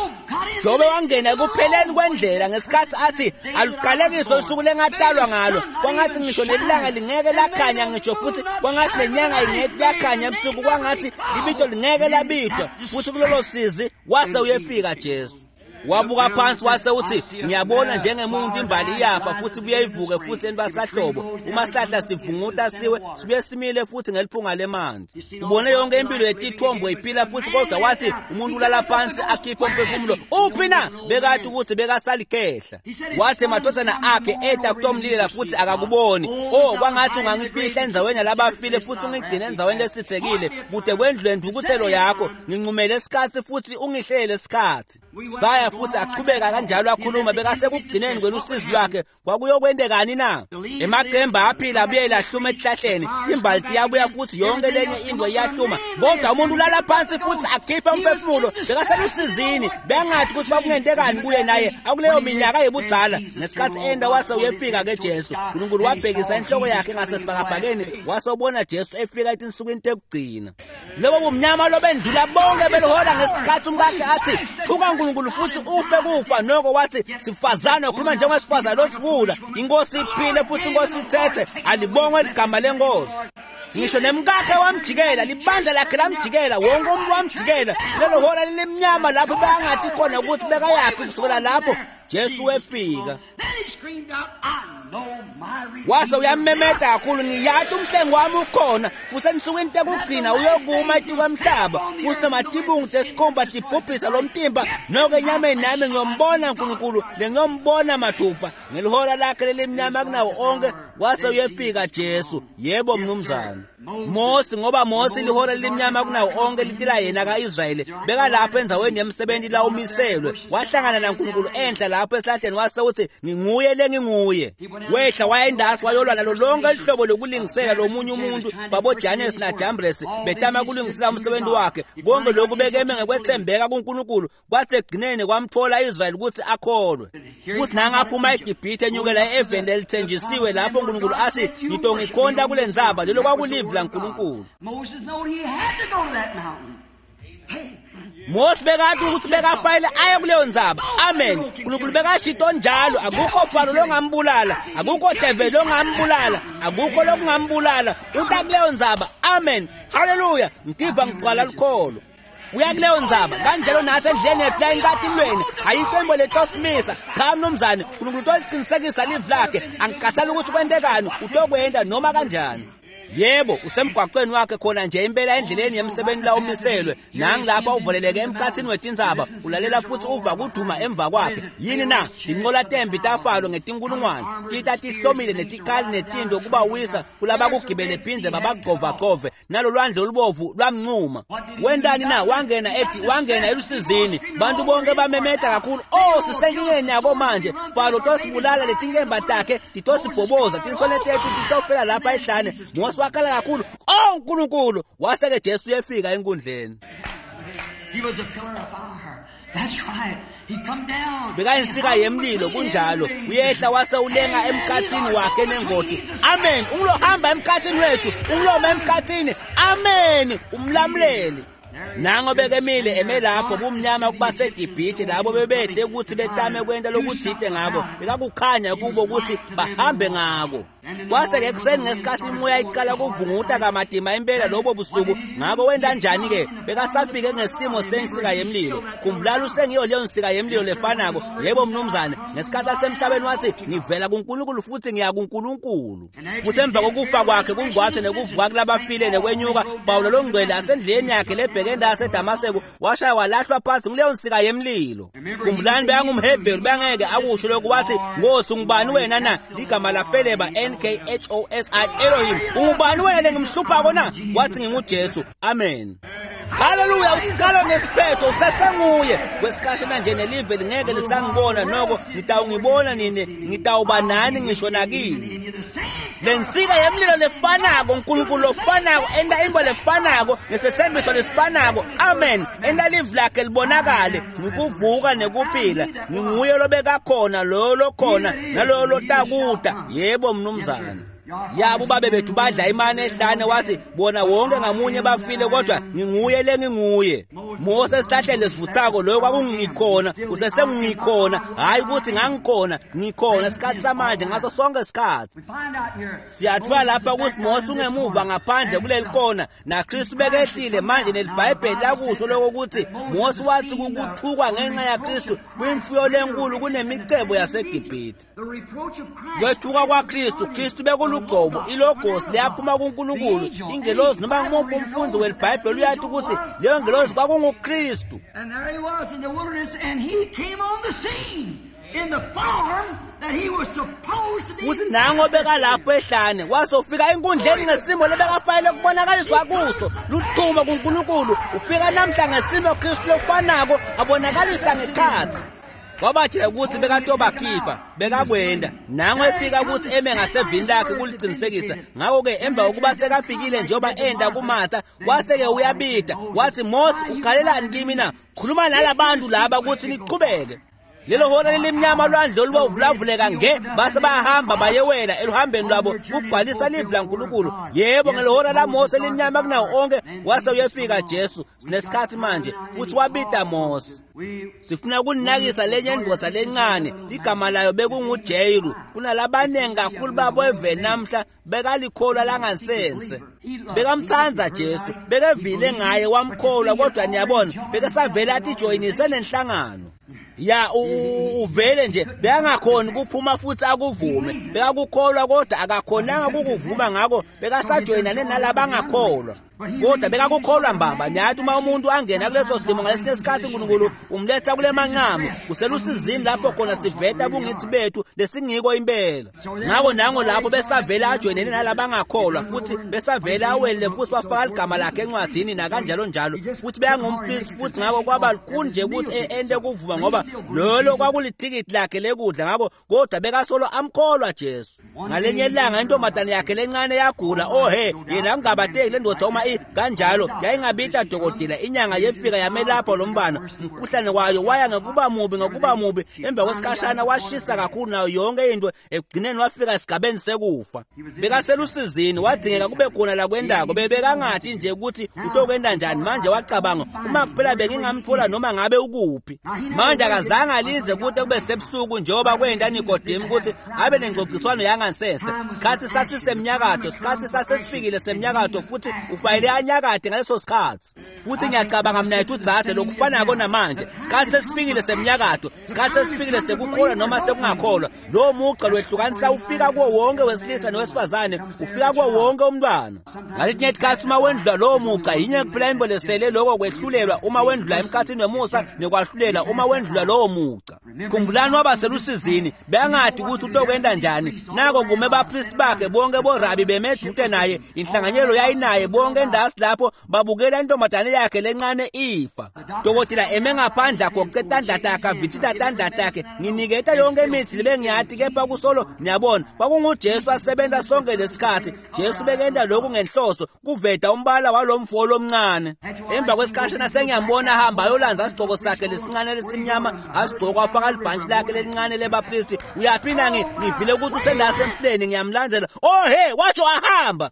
B: Jobe wangena ekupheleni kwendlela ngesikhathi athi aluqalekiswe usuku lengatalwa ngalo kwangathi ngisho nelilanga lingeke lakhanya ngisho futhi kwangathi nenyanga ingeke yakhanya ebusuku kwangathi libito lingeke labitwa futhi kulolo sizi wase uyefika Jesu. Wabuka phansi wase uthi ngiyabona njengemuntu imbali iyafa futhi buyeyivuke futhi enibasahlobo uma sihlahla sivunguta sibuye simile futhi ngeliphunga lemanzi. Ubone yonke impilo yetithombo iphila futhi kodwa wathi umuntu ulala phansi akhipha umphefumulo uphi na bekathi ukuthi bekasalikehla. Wathi madodana akhe eta kutomlilela futhi akakuboni. Kwangathi ungangifihla endzaweni labafile futhi ungigcine endzaweni lesithekile kude kwendlu ndukuthelo yakho nginqumele isikhathi futhi ungihlele isikhathi. Saya futhi aqhubeka kanjalo akhuluma bekasekugcineni kwelusizi lwakhe kwakuyokwendekani na. Emaqemba aphila abuye lahluma esihlahleni imbalti yabuya futhi yonke lenye into iyahluma kodwa umuntu ulala phansi futhi akhipha umphefumulo bekaselusizini bengathi ukuthi bakungendekani kuye naye akuleyo minyaka yebudzala. Ngesikhathi enda wase uyefika ke Jesu uNkulunkulu wabhekisa inhloko yakhe ngasesibhakabhakeni wasobona Jesu efika ethi insukwini tekugcina. Lobo bumnyama lobendlula bonke belohola ngesikhathi umkakhe athi thuka uNkulunkulu futhi ufe kufa noko wathi sifazane ukhuluma njengowesifazane losifula inkosi iphile futhi inkosi ithethe alibongwe igama lenkosi. Ngisho nemkakhe wamjikela libandla lakhe lamjikela wonke umuntu wamjikela lelo hola lelimnyama lapho bangathi khona ukuthi bekayaphi kusukela lapho Jesu wefika. Wase uyamemeta kakhulu ngiyathi umhlengi wami ukhona futhi ensukwini tekugcina uyokuma etuka emhlaba futhi nomatibungu tesikhomba tibhubhisa lomtimba noko enyameni nami ngiyombona uNkulunkulu lengiyombona mathupha ngelihola lakhe lelimnyama kunawo onke. Wase uyefika Jesu. Yebo mnumzana Mose ngoba Mose lihola lelimnyama kunawo onke litila yena kaIsrayeli beka lapho endzaweni yemsebenzi la umiselwe wahlangana naNkulunkulu enhla lapho esihlahleni wase uthi nginguye lenginguye. wehla wayendasi wayolwa nalo lonke ihlobo lokulingisela lomunye umuntu baboJanes naJambres betama ukulungisela umsebenzi wakhe konke lokhu bekeme ngekwethembeka kuNkulunkulu kwathi egcineni kwamthola Israyeli ukuthi akholwe futhi nangaphuma eGibhithe enyukela eveni elithenjisiwe lapho uNkulunkulu athi ngito ngikhonda kule ndzaba lelo kwakulivi laNkulunkulu.
A: Moses knew he had to go to that mountain.
B: Mose bekade ukuthi bekafayile aye kuleyo ndzaba. Amen. uNkulunkulu bekashito njalo akukho phalo longambulala, akukho devil longambulala, akukho lokungambulala. Uta kuleyo ndzaba. Amen. Hallelujah. Ngiva ngiqala likholo. Uya kuleyo ndzaba kanjalo nathi endleni yethu enkathilweni ayiqembo letosimisa cha mnumzane uNkulunkulu uliqinisekisa live lakhe angikhathali ukuthi kwentekani utokwenda noma kanjani. Yebo usemgwaqweni wakhe khona nje impela endleleni yemsebenzi la umiselwe nangilapha uvoleleke emkhathini wetindzaba ulalela futhi uva kuduma emva kwakhe yini na dinqola tembi tafalo ngetinkulungwane kita tihlomile netikali netinto kuba wisa kulaba kugibele phindze babagqova nalo lwandle olubovu lwamncuma wendani na wangena elusizini bantu bonke bamemeta kakhulu sisenkingeni yabo manje falo tosibulala letinkemba takhe titosibhoboza tinsole tethu titofela lapha ehlane wakala kakhulu uNkulunkulu waseke Jesu uyefika enkundleni.
A: He was a pillar of fire. That's right. He come down.
B: Bekayinsika yemlilo kunjalo uyehla wase ulenga emkhathini wakhe nengoti. Amen. Umlohamba emkhathini wethu, umloma emkhathini. Amen. Umlamleli. Nango bekemile emelapho kumnyama kubase eGibhithe labo bebede ukuthi betame kwenta lokuthide ngako bekakukhanya kubo ukuthi bahambe ngako. Kwase ke kuseni ngesikhathi imoya iqala kuvunguta kamadima impela lobo busuku ngako wenda njani ke bekasafike ngesimo sensika yemlilo kumbulala usengiyo leyo nsika yemlilo lefanako yebo mnumzane ngesikhathi asemhlabeni wathi ngivela kuNkulunkulu futhi ngiya kuNkulunkulu futhi emva kokufa kwakhe kungcwathe nekuvuka kulabafile nekwenyuka Pawulo longcwele asendleni yakhe lebhekenda yaseDamaseko washaya walahlwa phansi kuleyo nsika yemlilo kumbulani beyangumHebheru bengeke akusho lokhu wathi Nkosi ngubani wena na igama lafeleba NKHOSI Elohim ubani wena ngimhlupha kona wathi nginguJesu. Amen. Hallelujah. Usikalo nesiphetho usesenguye kwesikhathi nje nelive lingeke lisangibona noko ngitawungibona nini ngitawuba nani ngisho nakini lensika yemlilo lefanako uNkulunkulu ofanako enda imbo lefanako nesethembiso lesifanako. Amen. Enda live lakhe libonakale ngikuvuka nekuphila nginguye lobeka khona lo khona nalo lotakuta. Yebo mnumzane. Yabo babe bethu badla imani ehlane wathi bona wonke ngamunye bafile kodwa nginguye lenginguye. Mose sihlahlele sivuthako lo kwakungikhona usesengikhona hayi ukuthi ngangikhona ngikhona isikhathi samanje ngaso sonke isikhathi. Siyathola lapha ukuthi Mose ungemuva ngaphandle kuleli khona naKristu bekehlile manje nelibhayibheli lakusho lokuthi Mose wathi ukuthukwa ngenxa yaKristu kwimfuyo lenkulu kunemicebo yaseGibhithe. Kwethuka kwaKristu Kristu bekulugobo ilogosi liyaphuma kuNkulunkulu ingelozi noma ngumuphi umfundi welibhayibheli uyathi ukuthi leyo ngelozi kwakunguKristu.
A: And there he was in the wilderness and he came on the scene in the form that he was supposed to be.
B: Futhi nango beka lapho ehlane wasofika enkundleni ngesimo lebekafayile kubonakaliswa kuso luthuma kuNkulunkulu ufika namhla ngesimo Kristu lofanako abonakalisa ngekhathi. Wabatshela ukuthi bekatobakhipha bekakwenda nango efika ukuthi eme ngasevini lakhe kuliqinisekisa ngako ke emva kokuba sekafikile njoba enda kuMatha waseke uyabida wathi Mose ukhalelani kimi na khuluma nalabantu laba ukuthi niqhubeke. Lelo hora lelimnyama lwandle olubovulavuleka nge base bahamba bayewela eluhambeni lwabo kugcwalisa live laNkulunkulu. Yebo ngelihora la Mose limnyama kunawo onke wase uyefika Jesu sinesikhathi manje futhi wabida Mose. Sifuna ukuninakisa lenye indvodza lencane igama layo bekunguJairu kunalabanengi kakhulu babo eveni namhla bekalikholwa langasense bekamthanza Jesu bekevile ngaye wamkholwa kodwa niyabona bekesavela athi joinise nenhlangano. Ya uvele nje beyangakhona ukuphuma futhi akuvume bekakukholwa kodwa akakhonanga ukuvuma ngako bekasajoyinane nalaba angakholwa kodwa bekakukholwa mbamba. Nyathi uma umuntu angena kuleso simo ngalesinye isikhathi uNkulunkulu umletha kule mancamo kuselusizini lapho khona siveta bungithi bethu lesingiko impela ngako nango lapho besavela ajoyinene nalaba angakholwa futhi besavela awele futhi wafaka igama lakhe encwadini nakanjalo njalo futhi beyangumphristi futhi ngako kwaba likhulu nje ukuthi ende kuvuma ngoba ngoba lolo kwakulithikithi lakhe lekudla ngakho kodwa bekasolo amkholwa Jesu. Ngalenye ilanga intombazane yakhe lencane yagula. Yena ungabateki le ndoda uma kanjalo yayingabita dokotela inyanga yefika yamelapha lo mbana. Umkhuhlane wayo waya ngokuba mubi emva kwesikashana washisa kakhulu nayo yonke into egcineni wafika esigabeni sekufa. Bekaselusizini wadingeka kube khona la kwendako bebekangathi nje ukuthi utokwenda njani manje wacabanga uma kuphela bengingamthola noma ngabe ukuphi. Manje akazange alinze ukuthi kube sebusuku njengoba kwenda Nikodemu ukuthi abe nengcociswano yangansese. Isikhathi sasisemnyakatho, isikhathi sasesifikile semnyakatho futhi ufayile anyakade ngaleso sikhathi. Futhi ngiyacabanga mina udzathe lokufana namanje. Isikhathi sesifikile semnyakatho, isikhathi sesifikile sekukholwa noma sekungakholwa. Lo mugqa lwehlukanisa ufika kuwo wonke wesilisa nowesifazane, ufika kuwo wonke umntwana. Ngalithi ngesikhathi uma wendlula lo mugqa yinye kuphela imbolesele lokho kwehlulelwa uma wendlula emkhathini wemusa nekwahlulela uma wendlula lo mugqa. Khumbulani wabaselusizini bengathi ukuthi utokwenda njani. Nako kume bapriest bakhe bonke borabi bemedute naye, inhlanganyelo yayinaye bonke endasi lapho babukela intombazane yakhe lencane ifa. Dokotela eme ngaphandla kokucetandla takhe vithita tandla takhe nginiketa yonke imithi lebengiyathi kepha kusolo niyabona kwakunguJesu asebenza sonke lesikhathi. Jesu bekenda lokhu ngenhloso kuveda umbala walomfolo omncane. Emva kwesikhathi sengiyambona ahamba yolanza isigqoko sakhe lesincane lesimnyama asigqoka wafaka libhanti lakhe lelincane lebapristi. Uyaphina ngivile ukuthi usendase emfuleni ngiyamlandzela. Wathi wahamba.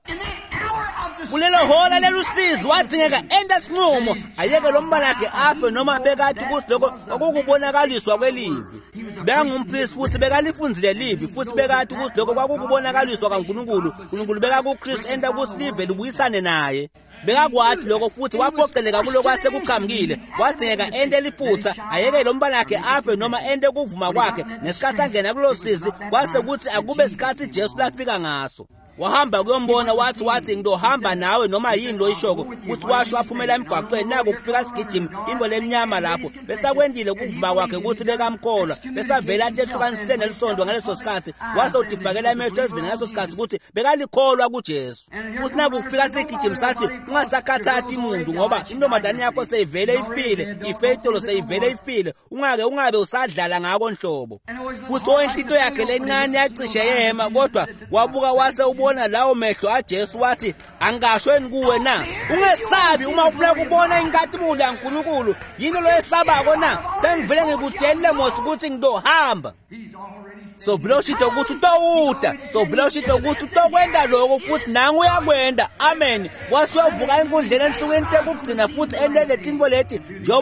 B: Kulelo hola lelusizi wadingeka enda sinqumo ayeke lo mbala yakhe afe noma bekathi ukuthi lokho okukubonakaliswa kwelivi. Bekangumpriest futhi bekalifunzile livi futhi bekathi ukuthi lokho kwakukubonakaliswa kaNkulunkulu. uNkulunkulu bekakuKristu enda ukuthi live libuyisane naye. Bekakwathi lokho futhi waphoceleka kuloko asekukhamukile. Wadingeka ende liphutha ayeke lo mbala yakhe afe noma ende kuvuma kwakhe. Nesikhathi angena kulo sizi kwase ukuthi akube isikhathi Jesu lafika ngaso. Wahamba kuyombona wathi ngizohamba nawe noma yini lo ishoko futhi washo waphumela emgwaqweni nako kufika sigijima imbo lemnyama lapho besakwendile kuvuma kwakhe ukuthi bekamkholwa besavela athi ehlukanisene nelisondo ngaleso sikhathi wasodifakela emehlo ezibini ngaleso sikhathi ukuthi bekalikholwa kuJesu. Futhi nako kufika sigijima sathi ungasakhathathi umuntu ngoba intombazane yakho seyivele ifile, ifetolo seyivele ifile, ungabe usadlala ngako nhlobo. Futhi oyenhlito yakhe lencane yacishe yema kodwa wabuka wase ubona lawo mehlo aJesu wathi angashweni kuwe na ungesabi uma ufuna ukubona inkazimulo yaNkulunkulu yini lo esabako na sengivele ngikudelele mos ukuthi ngizohamba. So vile ushito ukuthi utowuda, so vile ushito ukuthi utokwenda lokho futhi nangu uyakwenda. Amen. Wasiwavuka enkundleni ensukwini tekugcina futhi endele thimbo lethi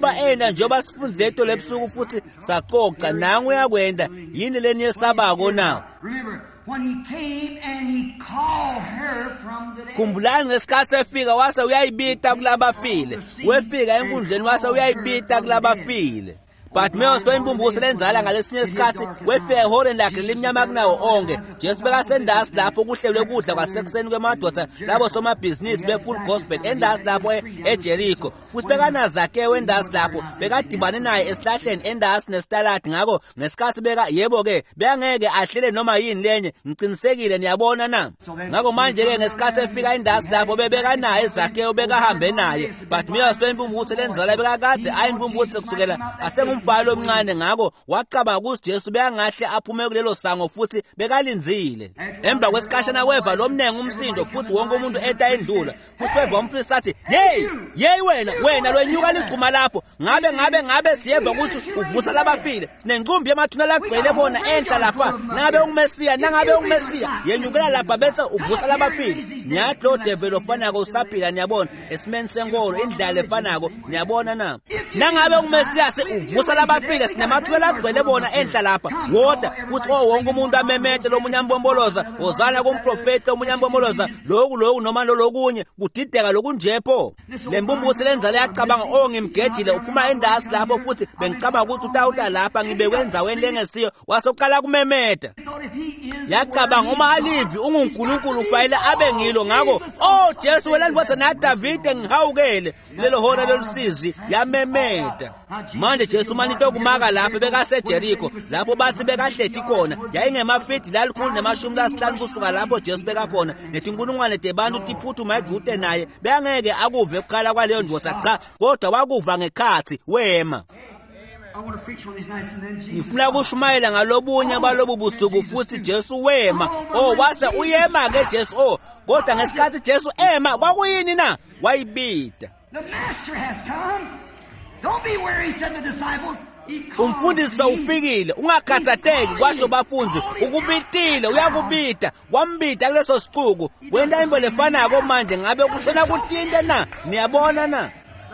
B: njoba sifundzile leto lebusuku futhi saqoqa nangu uyakwenda yini leni yesabako na.
A: When he came and he called her from the dead.
B: Khumbulani ngesikhathi efika wase uyayibita kulabafile. Wefika enkundleni wase uyayibita kulabafile. But mewasiphe impumbuso lenzala ngalesinye isikhathi wefika ehoreni lakhe limnyama kunawo onke. Jesu bekasendasi lapho kuhlelwe kudla kwasekuseni kwemadoda labo somabhizinisi be-full gospel endasi lapho eJericho. Futhi bekanazake endasi lapho bekadibane naye esihlahleni endasi nesitaladi ngako ngesikhathi yebo-ke bekangeke ahlele noma yini lenye ngicinisekile niyabona na. Ngako manje-ke ngesikhathi efika endasi lapho bebekanaye eZakewu bekahambe naye. But mewasiphe impumbuso lenzala bekakade ayimpumbutho kusukela umbhalo omncane ngako wacabanga ukuthi Jesu beyangahle aphume kulelo sango futhi bekalinzile. Emva kwesikashana weva lomnengi umsindo futhi wonke umuntu eta endlula. Futhi weva umpriest athi hey wena lwenyuka ligcuma lapho ngabe siyemva ukuthi uvusa labafile sinencumbi yamathuna lagcwele bona enhla lapha nangabe ungumesiya yenyukela lapha bese uvusa labafile. Nyathi lo devil ofanako usaphila niyabona esimeni senkolo indlala efanako niyabona na. Nangabe ungumesiya uvusa labafile sinemathuna lagcwele bona enhla lapha woda futhi wonke umuntu amemete lomunye ambomboloza ozana kumprofeti lomunye ambomboloza lokhu noma lokunye kudideka lokunjepho. Lembumbusi lenzala yacabanga ngimgejile uphuma endasi lapho futhi bengicabanga ukuthi utawuta lapha ngibekwenza lengesiyo wasoqala kumemeta. Yacabanga uma alivi unguNkulunkulu ufayile abe ngilo ngako Jesu wena ndvodza na Davide ngihawukele lelo hora lelusizi yamemeta. Manje Jesu manito kumaka lapho bekaseJericho lapho bathi bekahlethi khona yayingemafiti lalikhulu ne50 kusuka lapho Jesu bekakhona netinkulungwane tebantu tiphuthuma eduze naye bengeke akuve ukukhala kwaleyo ndvodza cha kodwa wakuva ngekhathi wema.
A: want to preach one of these nights and then Jesus.
B: ngifuna ukushumayela ngalobunye balobu busuku futhi Jesu wema wase uyema ke Jesu kodwa ngesikhathi Jesu ema kwakuyini na wayibida.
A: The master has come. Don't be where he said the disciples.
B: Umfundisi sawufikile ungakhathateki kwasho bafunzi ukubitile uyakubita wambita kuleso siquku wenda imbo lefanako manje ngabe kushona kuthinte na niyabona na.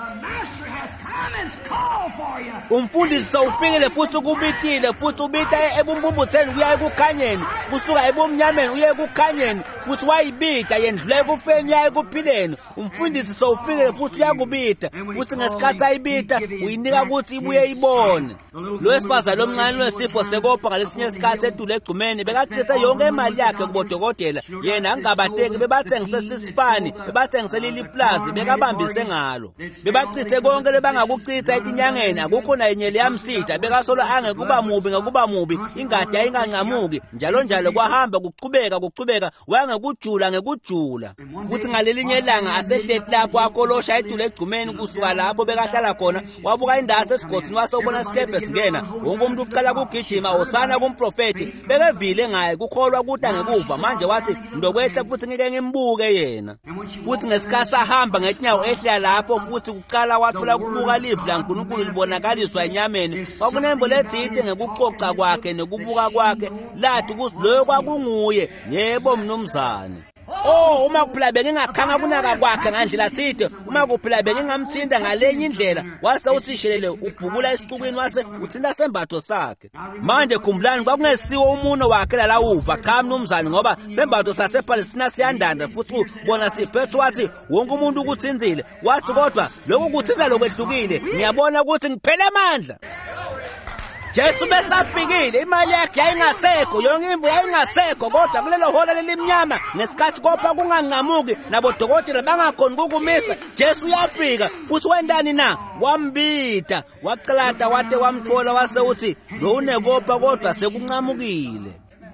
B: Umfundisi sawufikile futhi ukubitile futhi ubita ebumbumbutheni kuya ekukhanyeni kusuka ebumnyameni uye ekukhanyeni futhi wayibita yendlule ekufeni ya ekuphileni. Umfundisi sawufikile futhi uyakubita futhi ngesikhathi ayibita uyinika ukuthi ibuye ibone. Lo wesifazane lomncane wesifo sekopha ngalesinye isikhathi etule egcumeni bekachithe yonke imali yakhe kubodokotela yena angabateki bebathengise sisipani bebathengise lili plaza bekabambise ngalo bebachithe konke lebangakuchitha etinyangeni akukho nayenye leyamsida bekasolo angekuba mubi ingadi ayingancamuki njalo kwahamba kuqhubeka wangekujula ngekujula futhi ngalelinye ilanga asehleti lapho akolosha etule egcumeni kusuka lapho bekahlala khona wabuka indase esigodini wasobona isikebhe singena wonke umuntu uqala kugijima osana kumprofeti bekevile ngaye kukholwa ukuthi angekuva manje wathi ndokwehla futhi ngike ngimbuke yena futhi ngesikhathi ahamba ngetinyawo ehla lapho futhi kuqala wathola kubuka live la uNkulunkulu libonakaliswa enyameni kwakunembo lethide ngekuqoqa kwakhe nekubuka kwakhe lathi ukuthi lo kwakunguye yebo mnumzane. Uma kuphela bengingakhanga kunaka kwakhe ngandlela thide uma kuphela bengingamthinda ngalenye indlela wase usishelele ubhukula esiqukweni wase uthinta sembatho sakhe. Manje khumbulani kwakungesiwo umuno wakhe la uva cha mnumzane ngoba sembatho sasePalestina siyandanda futhi bona siphethwe wathi wonke umuntu ukuthinzile wathi kodwa lokhu kuthinza lokwehlukile ngiyabona ukuthi ngiphele amandla. Jesu besafikile imali yakhe yayingasekho yonke imvu yayingasekho kodwa kulelo hola lelimnyama ngesikhathi kopha kungancamuki nabodokotela bangakhona ukukumisa Jesu uyafika futhi wendani na wambita waqalata wate wamthola wase uthi lo unekopha kodwa sekuncamukile.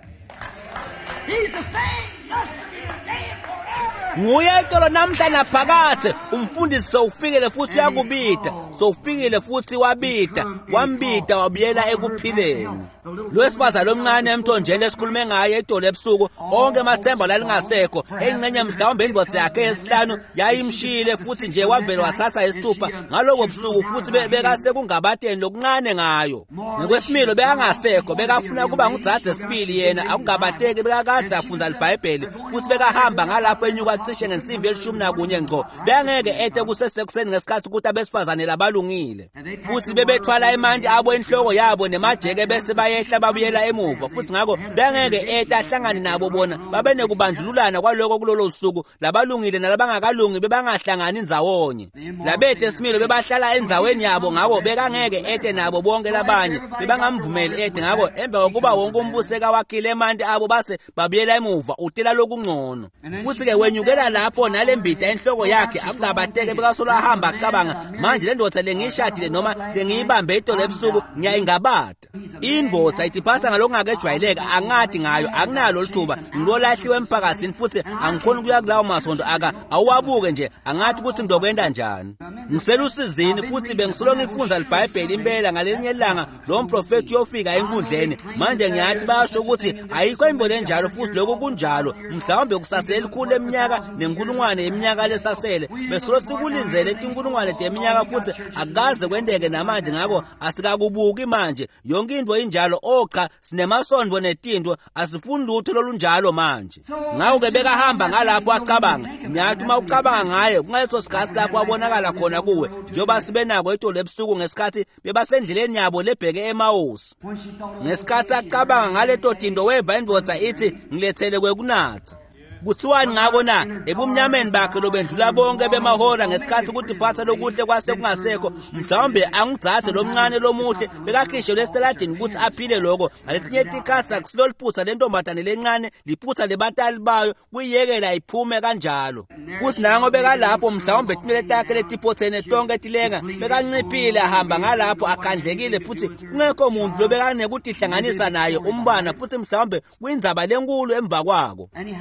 A: He's the same yesterday, today and forever.
B: Nguye tolo namhla naphakade umfundisi sowufikile futhi uyakubita sowufikile futhi wabita wambita wabuyela ekuphileni. Lo wesifazane lomncane emthonjeni esikhulume ngaye etolo ebusuku onke amathemba lalingasekho engcenye mhlawumbe indvodza yakhe yesihlanu yayimshile futhi nje wavela wathatha isithupha ngaloko busuku futhi bekase kungabateni lokuncane ngayo ngokwesimilo bekangasekho bekafuna kuba ngudzadze esibili yena akungabateki bekakade afunda iBhayibheli futhi bekahamba ngalapho enyuka cishe ngensimbi ye11 ngqo bengeke ete kusesekuseni ngesikhathi ukuthi abesifazane labalungile futhi bebethwala imanje abo enhloko yabo nemajeke bese bayehla babuyela emuva futhi ngakho bengeke ete ahlangane nabo bona babene kubandlululana kwaloko kulolo suku labalungile nalabangakalungi bebangahlangani indzawonye labethe esimilo bebahlala enzaweni yabo ngakho bekangeke ete nabo bonke labanye bebangamvumeli ete ngakho emva kokuba wonke umbuso kawakhile emanti abo base babuyela emuva utela lokungcono futhi ke wenyukela lapho nalembida enhloko yakhe akugabateke bekasola hamba acabanga manje le ndodza lengishadile noma lengiyibambe itolo ebusuku ngiyayingabata indvodza itiphatha ngalokungakejwayeleka angadi ngayo akunalo lithuba ngilolahliwe emphakathini futhi angikhona ukuya kulawo masonto awuwabuke nje angadi ukuthi ngizokwenda njani ngiselusizini futhi bengisolo ngifunda iBhayibheli impela ngalenye ilanga lo mprofeti uyofika enkundleni manje ngiyathi basho ukuthi ayikho imbono enjalo futhi lokho kunjalo mhlawumbe kusasele likhulu eminyaka nenkulungwane yeminyaka lesasele besolo sikulinzele inkulungwane yeminyaka futhi akukaze kwendeke namanje ngakho asikakubuki manje yonke into injalo ocha sinemasondvo netindwo asifuni lutho lolunjalo manje ngakho ke bekahamba ngalapho acabanga nyathi uma ucabanga ngaye kungaleso sikhathi lapho abonakala khona kuwe njoba sibenako etolo ebusuku ngesikhathi bebasendleleni yabo lebheke eMawusi ngesikhathi acabanga ngaleto tindo weva indvodza ithi ngilethele kwekunatha kuthiwani ngako na ebumnyameni bakhe lobendlula bonke bemahora ngesikhathi ukuthi phatha lokuhle kwase kungasekho mhlawumbe angidzathe lomncane lomuhle bekakhishe lesiteladini ukuthi aphile lokho ngaletinye tikhatsi akusiloliphutha lentombatane lencane liphutha lebatali bayo kuyiyekela iphume kanjalo futhi nango bekalapho mhlawumbe tinwele takhe letiphothene tonke tilenga bekanciphile ahamba ngalapho akhandlekile futhi kungekho muntu lobekanekutihlanganisa naye umbana futhi mhlawumbe kuyindzaba lenkulu emva kwako empeleni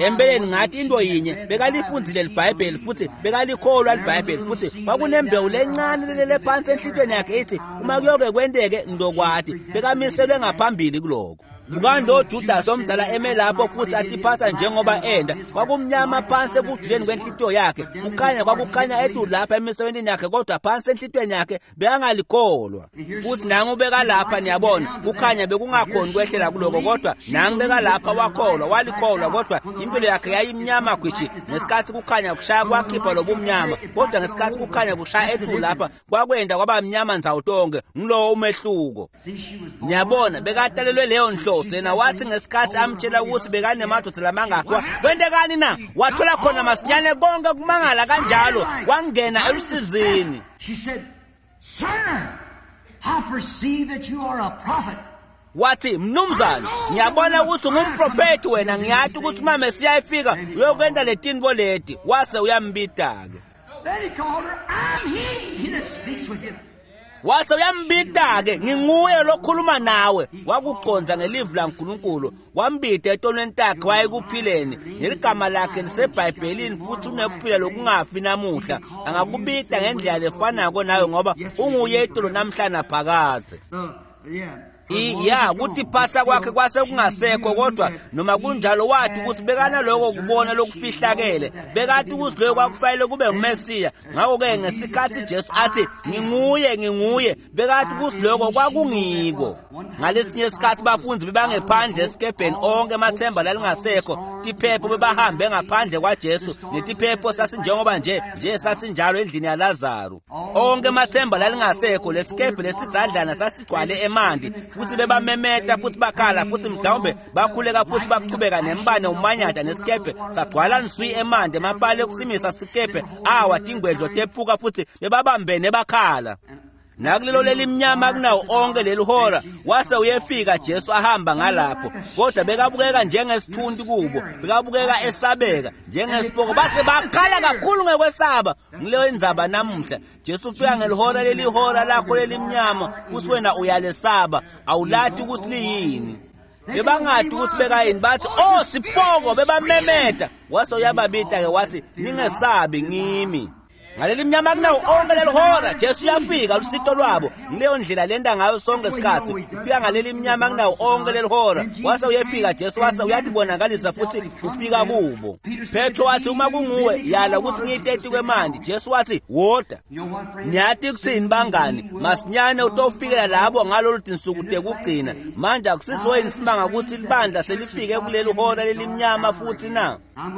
B: ngathi into yinye bekalifundzile liBhayibheli futhi bekalikholwa liBhayibheli futhi kwakunembewu lencane lele phansi enhlitweni yakhe ethi uma kuyoke kwenteke ndokwati bekamiselwe ngaphambili kuloko. Ukande uJudas omdala eme lapho futhi atiphatha njengoba enda kwakumnyama phansi ekujuleni kwenhlitiyo yakhe kukhanya kwakukhanya edu lapha emisebenzini yakhe kodwa phansi enhlitweni yakhe bekangalikholwa futhi nangu beka lapha niyabona kukhanya bekungakhoni kwehlela kuloko kodwa nangu beka lapha wakholwa walikholwa kodwa impilo yakhe yayimnyama khwishi ngesikhathi kukhanya kushaya kwakhipha lobumnyama kodwa ngesikhathi kukhanya kushaya edu lapha kwakwenda kwaba mnyama nzawutonke ngilo umehluko. Niyabona bekatalelwe leyo nhlo lena wathi ngesikhathi amtshela ukuthi bekanemadodana lamangakho kwentekani na wathola khona masinyane konke kumangala kanjalo wangena elusizini.
A: She said, "Sir, I perceive that you are a prophet."
B: Wathi mnumzane ngiyabona ukuthi ungumprofeti wena ngiyathi ukuthi uma Mesiya efika uyokwenda letinto leti wase uyambita-ke.
A: Then he called her, "I'm he that speaks with you."
B: Wase uyambita-ke nginguye lokhuluma nawe wakuconza ngelivu laNkulunkulu wambita etonweni takhe wayekuphileni neligama lakhe liseBhayibhelini futhi unekuphila lokungafi namuhla angakubita ngendlela lefanako nawe ngoba unguye itolo namhlanje phakathe. Kutiphatha kwakhe kwase kungasekho kodwa noma kunjalo wathi ukuthi bekana lokho kubona lokufihlakele bekathi ukuthi lokho kwakufanele kube nguMesiya ngakho-ke ngesikhathi Jesu athi nginguye bekathi ukuthi lokho kwakungiko. Ngalesinye isikhathi bafunzi bebangephandle esikebheni onke emathemba lalingasekho tiphepho bebahambe ngaphandle kwaJesu netiphepho sasinjengoba nje sasinjalo endlini yaLazaro onke emathemba lalingasekho lesikebhe lesidzadlana sasigcwale emandi futhi bebamemeta futhi bakhala futhi mhlawumbe bakhuleka futhi baqhubeka nembane umanyata nesikebhe sagcwala nswi emande emapale okusimisa sikebhe tingwedlo tephuka futhi bebabambene bakhala. Nakulelo lelimnyama kunawo onke lelihora wase uyefika Jesu ahamba ngalapho kodwa bekabukeka njengesithundi kubo bekabukeka esabeka njengesipoko base bakhala kakhulu ngekwesaba. Ngileyo indzaba namuhla Jesu ufika ngelihora lelihora lakho lelimnyama futhi wena uyalesaba awulathi ukuthi liyini bebangathi ukuthi bekayini bathi sipoko bebamemeta wase uyababita-ke wathi ningesabi ngimi. Ngaleli mnyama kunawo onke lelihora Jesu uyafika lusito lwabo ngileyo ndlela lenda ngayo sonke isikhathi ufika ngaleli mnyama kunawo onke lelihora wase uyefika Jesu wase uyatibonakalisa futhi ufika kubo. Petro wathi uma kunguwe yala ukuthi ngiyiteti kwemandi. Jesu wathi woda nyathi kuthini bangani masinyane utofikela labo ngalolu tinsuku tekugcina manje akusisiwe isimanga ukuthi libandla selifike kuleli hora lelimnyama futhi na.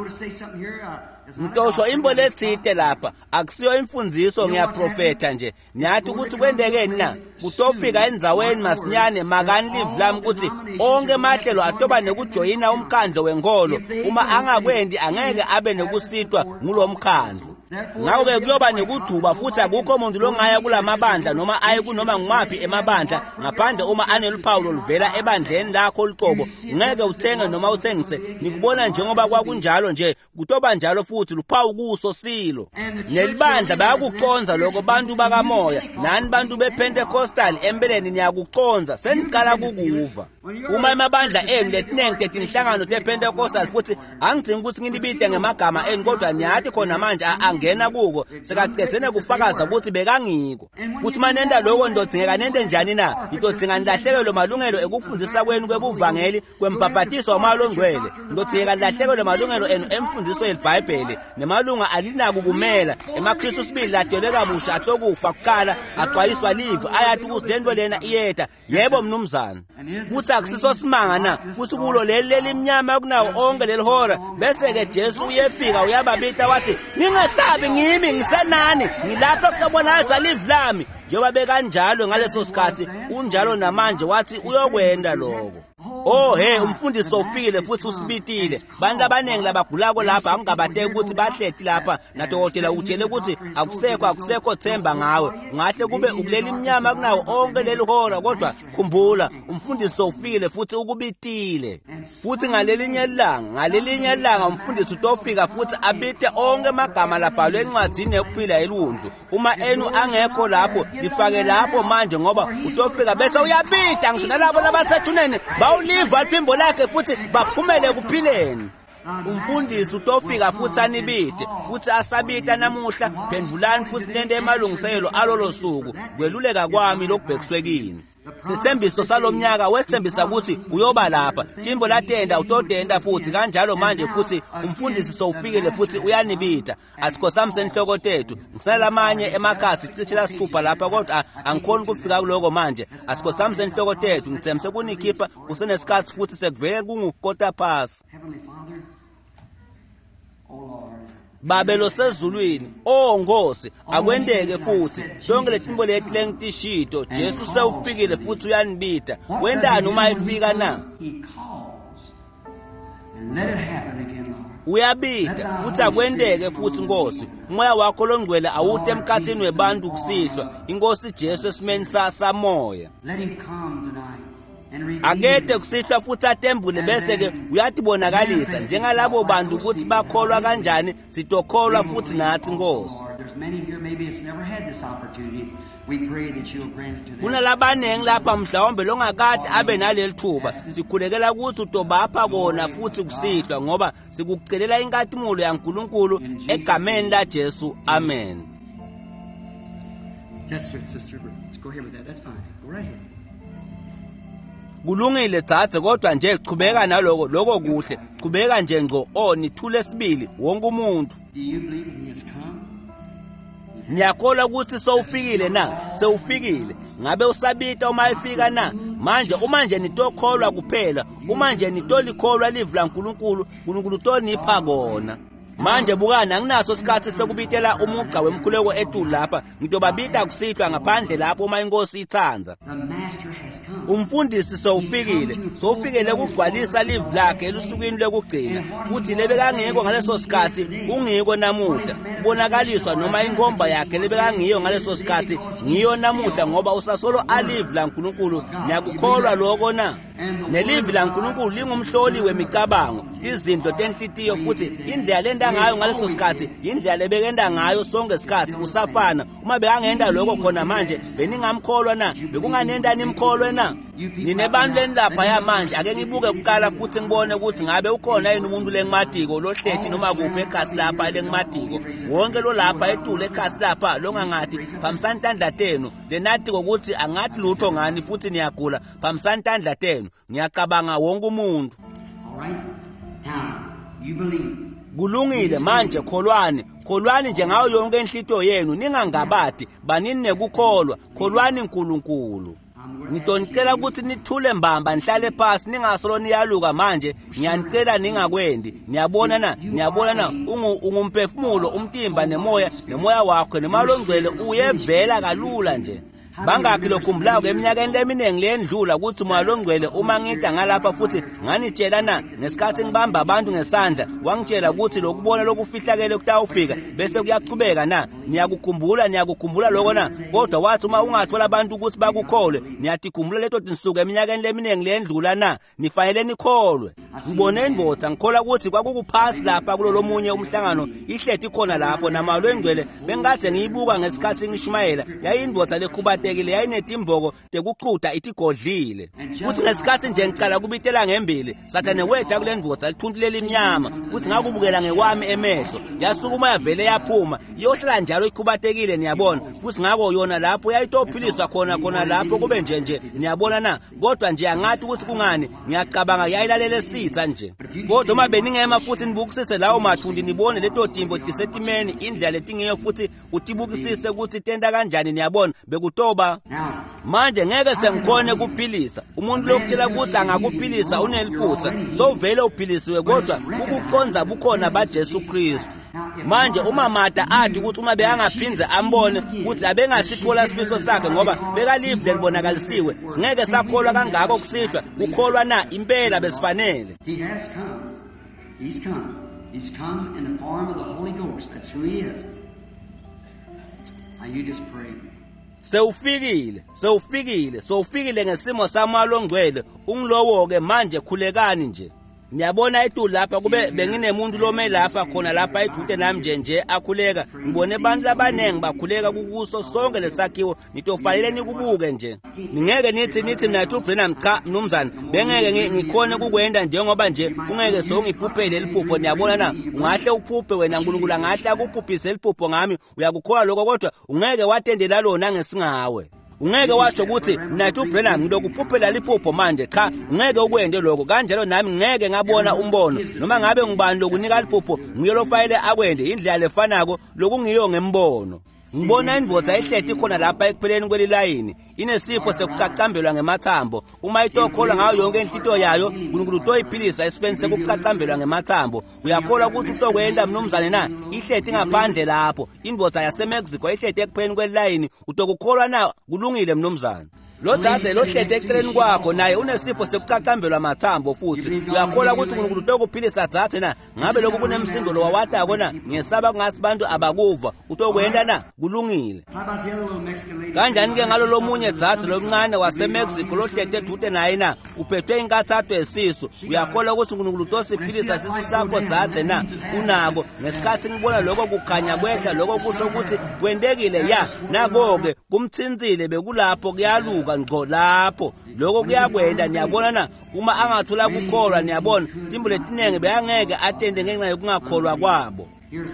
B: Ngitosho imbo lethite lapha akusiyo imfundiso ngiyaprofeta nje nyathi ukuthi kwendekeni na kutofika endzaweni masinyane makani live lami ukuthi onke mahlelo atoba nekujoyina umkhandlo wenkolo uma angakwendi angeke abe nekusitwa ngulomkhandlo. Ngakho-ke kuyoba nekujuba futhi akukho umuntu longaya kulamabandla noma aye kunoma ngumaphi emabandla ngaphandle uma aneluphawu luvela ebandleni lakho liqobo ngeke uthenge noma uthengise nikubona njengoba kwakunjalo nje kutoba njalo futhi luphawu kuso silo. Nelibandla bayakuconza lokho bantu bakamoya nani bantu bePentecostal empeleni niyakuconza seniqala kukuva. Uma emabandla enu letinenge tinhlangano tePentecostal futhi angidingi ukuthi ngilibite ngemagama enu kodwa niyathi khona manje angena kuko sekacedzene kufakaza ukuthi bekangiko futhi manenda lokho ndodzingeka nende njani na ngidodzinga nilahlekelwe malungelo ekufundisa kwenu kwebuvangeli kwempapatiso wamalo ngcwele ndodzingeka nilahlekelwe malungelo enu emfundiso yeBhayibheli nemalunga alinako kumela emakristu sibili ladelwe kabusha atokufa kuqala axwayiswa live ayathi ukuthi lento lena iyetha yebo mnumzana futhi akusiso simanga na futhi kulo leli mnyama kunawo onke lelihora bese-ke Jesu uyefika uyababita wathi ningesabi ngimi ngisenani ngilapho kutobonakala live lami njengoba bekanjalo ngaleso sikhathi unjalo namanje wathi uyokwenda lokho. Umfundisi sofile futhi usibitile bantu abanengi labagulako lapha angabateki ukuthi bahleti lapha nadokotela utshele ukuthi akusekho themba ngawe ngahle kube ukuleli mnyama kunawo onke leli hora kodwa khumbula umfundisi sofile futhi ukubitile futhi ngalelinye ilanga umfundisi utofika futhi abite onke amagama labhalwe encwadini yokuphila eluntu uma enu angekho lapho lifake lapho manje ngoba utofika bese uyabita ngisho nalabo labathunene bawuliva iphimbo lakhe futhi baphumele kuphileni. umfundisi utofika futhi anibide futhi asabita namuhla phendulani futhi nende emalungiselo alolo suku kweluleka kwami lokubhekiswe kini sithembiso salomnyaka wethembisa ukuthi uyoba lapha timbo latenda utodenda futhi kanjalo manje futhi umfundisi sowufikile futhi uyanibida asikhosami senhloko tethu ngisala amanye emakhasi cishe lasithupha lapha kodwa angikhona ukufika kuloko manje asikhosami senhloko tethu ngithemse kunikhipha kusenesikhathi futhi sekuvele kungukota phasi Babelo sezulwini Nkosi akwendeke futhi lonke letimbo leti lengitishito Jesu sewufikile futhi uyanibida wendani uma efika na uyabida futhi akwendeke futhi Nkosi umoya wakho longcwele awude emkhathini webantu kusihlwa Inkosi Jesu esimeni samoya akede kusihlwa futhi atembule bese ke uyatibonakalisa njengalabo bantu ukuthi bakholwa kanjani sitokholwa futhi nathi Nkosi kunalabanengi lapha mhlawumbe longakade abe naleli thuba sikhulekela ukuthi utobapha kona futhi kusihlwa ngoba sikucelela inkathimulo yaNkulunkulu egameni la Jesu amen.
A: Yes sir, sister, let's go ahead with that. That's fine. Go right ahead.
B: Kulungile thathe kodwa nje qhubeka naloko kuhle qhubeka nje ngco nithule sibili wonke umuntu Niyakholwa ukuthi sowufikile na sewufikile ngabe usabita uma efika na manje uma nje nitokholwa kuphela uma nje nitolikholwa livu laNkulunkulu uNkulunkulu tonipha kona manje bukana anginaso isikhathi sokubitela umugqa wemkhuleko ethu lapha ngitobabita kusihlwa ngaphandle lapho uma Inkosi ithanza umfundisi sowufikile ukugcwalisa live lakhe elusukwini lokugcina futhi lebekangiko ngaleso sikhathi ungiko namuhla ubonakaliswa noma ingomba yakhe lebekangiyo ngaleso sikhathi ngiyo namuhla ngoba usasolo alive laNkulunkulu niyakukholwa lokho na nelive laNkulunkulu lingumhloli wemicabango izinto tenhlitiyo futhi indlela lenda ngayo ngaleso sikhathi indlela lebekenda ngayo sonke isikhathi usafana uma bekangenda lokho khona manje beningamkholwa na bekunganenda nimkholwe na ninebantu lenilapha yamanje ake ngibuke kuqala futhi ngibone ukuthi ngabe ukhona yini umuntu lengimadiko lohlethi noma kuphi ekhasi lapha lengimadiko wonke lo lapha etule ekhasi lapha longangathi phamsantandla tenu lenathi ukuthi angathi lutho ngani futhi niyagula phamsantandla tenu ngiyacabanga wonke umuntu.
A: All right, now you believe.
B: Kulungile manje kholwani nje ngayo yonke inhlito yenu ningangabadi banini nekukholwa kholwani uNkulunkulu ngidonicela ukuthi nithule mbamba nihlale phansi ningasolo niyaluka manje ngiyanicela ningakwendi niyabona na ungumphefumulo umtimba nemoya wakho nemalongcwele uyevela kalula nje bangakhi lokhumbulayo eminyakeni leminingi lendlula ukuthi umoya longcwele uma ngida ngalapha futhi nganitshela na ngesikhathi ngibamba abantu ngesandla wangitshela ukuthi lokubona lokufihlakele kutawufika bese kuyaqhubeka na niyakukhumbula lokho na kodwa wathi uma ungathola abantu ukuthi bakukholwe niyatikhumbula leto dinsuku eminyakeni leminingi lendlula na nifanele nikholwe ngibone indvodza ngikholwa ukuthi kwakukuphasi lapha kulo munye umhlangano ihlethi khona lapho namalo engcwele bengathi ngiyibuka ngesikhathi ngishumayela yayindvodza lekhuba yayinetimboko tekuqhuda itigodlile futhi ngesikhathi nje ngiqala kubitela ngembili sathane wetha kulendvodza lithuntulela imnyama futhi ngakubukela ngekwami emehlo yasukuma yavele yaphuma iyohlala njalo ikhubatekile niyabona futhi ngako yona lapho yayitophiliswa khona lapho kube nje niyabona na kodwa nje angathi ukuthi kungani ngiyacabanga yayilalele sitha nje kodwa uma beningema futhi nibukisise lawo mathundi nibone leto timbo disetimeni indlela letingiyo futhi utibukisise ukuthi tenda kanjani niyabona bekutoba manje ngeke sengikhone kuphilisa umuntu lokutshela ukuthi angakuphilisa uneliphutha sovele uphilisiwe kodwa ukukhonza bukhona baJesu Kristu manje uma Martha athi ukuthi uma beyangaphindze ambone ukuthi abengasithola isifiso sakhe ngoba bekalive libonakalisiwe singeke sakholwa kangako kusihlwa kukholwa na impela besifanele.
A: He's come in the form of the Holy Ghost. That's who he is. Now you just pray.
B: Sewufikile ngesimo samalongcwele ungilowo ke manje khulekani nje Niyabona etu lapha kube benginemuntu lome lapha khona lapha eduze nami nje akhuleka. Ngibone abantu abanengi bakhuleka kukuso sonke lesakhiwo nitofanele nikubuke nje. Ningeke nithi mina uBrenham cha mnumzane bengeke ngikhone kukwenda njengoba nje ungeke songiphuphele liphupho. Niyabona na ungahle uphuphe wena uNkulunkulu angahle akuphuphise liphupho ngami uyakukhola lokho kodwa ungeke watendela lona ngesingawe. Ungeke washo ukuthi nathi uBrenham ngidokuphuphela liphupho manje cha ungeke ukwende lokho kanjalo nami ngeke ngabona umbono noma ngabe ngubani lokunika liphupho ngiyolofayile akwende indlela lefanako lokungiyo ngembono. Ngibona indvodza ehleti khona lapha ekupheleni kwelilayini inesipho sekucacambelwa ngemathambo uma itokhola ngayo yonke inhlito yayo uNkulunkulu utoyiphilisa esifeni sekucacambelwa ngemathambo. Uyakholwa ukuthi utokwenda mnumzane na ihleti ngaphandle lapho indvodza yaseMexico ehleti ekupheleni kwelilayini utokukholwa na kulungile mnumzane. Lo dadze lo hlete eceleni kwakho naye unesipho sekucacambelwa mathambo futhi uyakholwa ukuthi uNkulunkulu utokuphilisa dadze na ngabe lokhu kunemsindo lo wawatako na ngesaba ngathi abantu abakuva utokwenda na kulungile. Kanjani ke ngalo lomunye dadze lomncane waseMexico lo hlete eduze naye na uphethwe inkathathu esisu uyakholwa ukuthi uNkulunkulu utosiphilisa sisu sakho dadze na unako ngesikhathi ngibona lokho kukhanya kwehla lokho kusho ukuthi kwendekile ya nakoke kumthinzile bekulapho kuyaluka ngco lapho lokho kuyakwenda. Niyabona na uma angathola ukukholwa niyabona timbo letinenge beyangeke atende ngenxa yokungakholwa kwabo.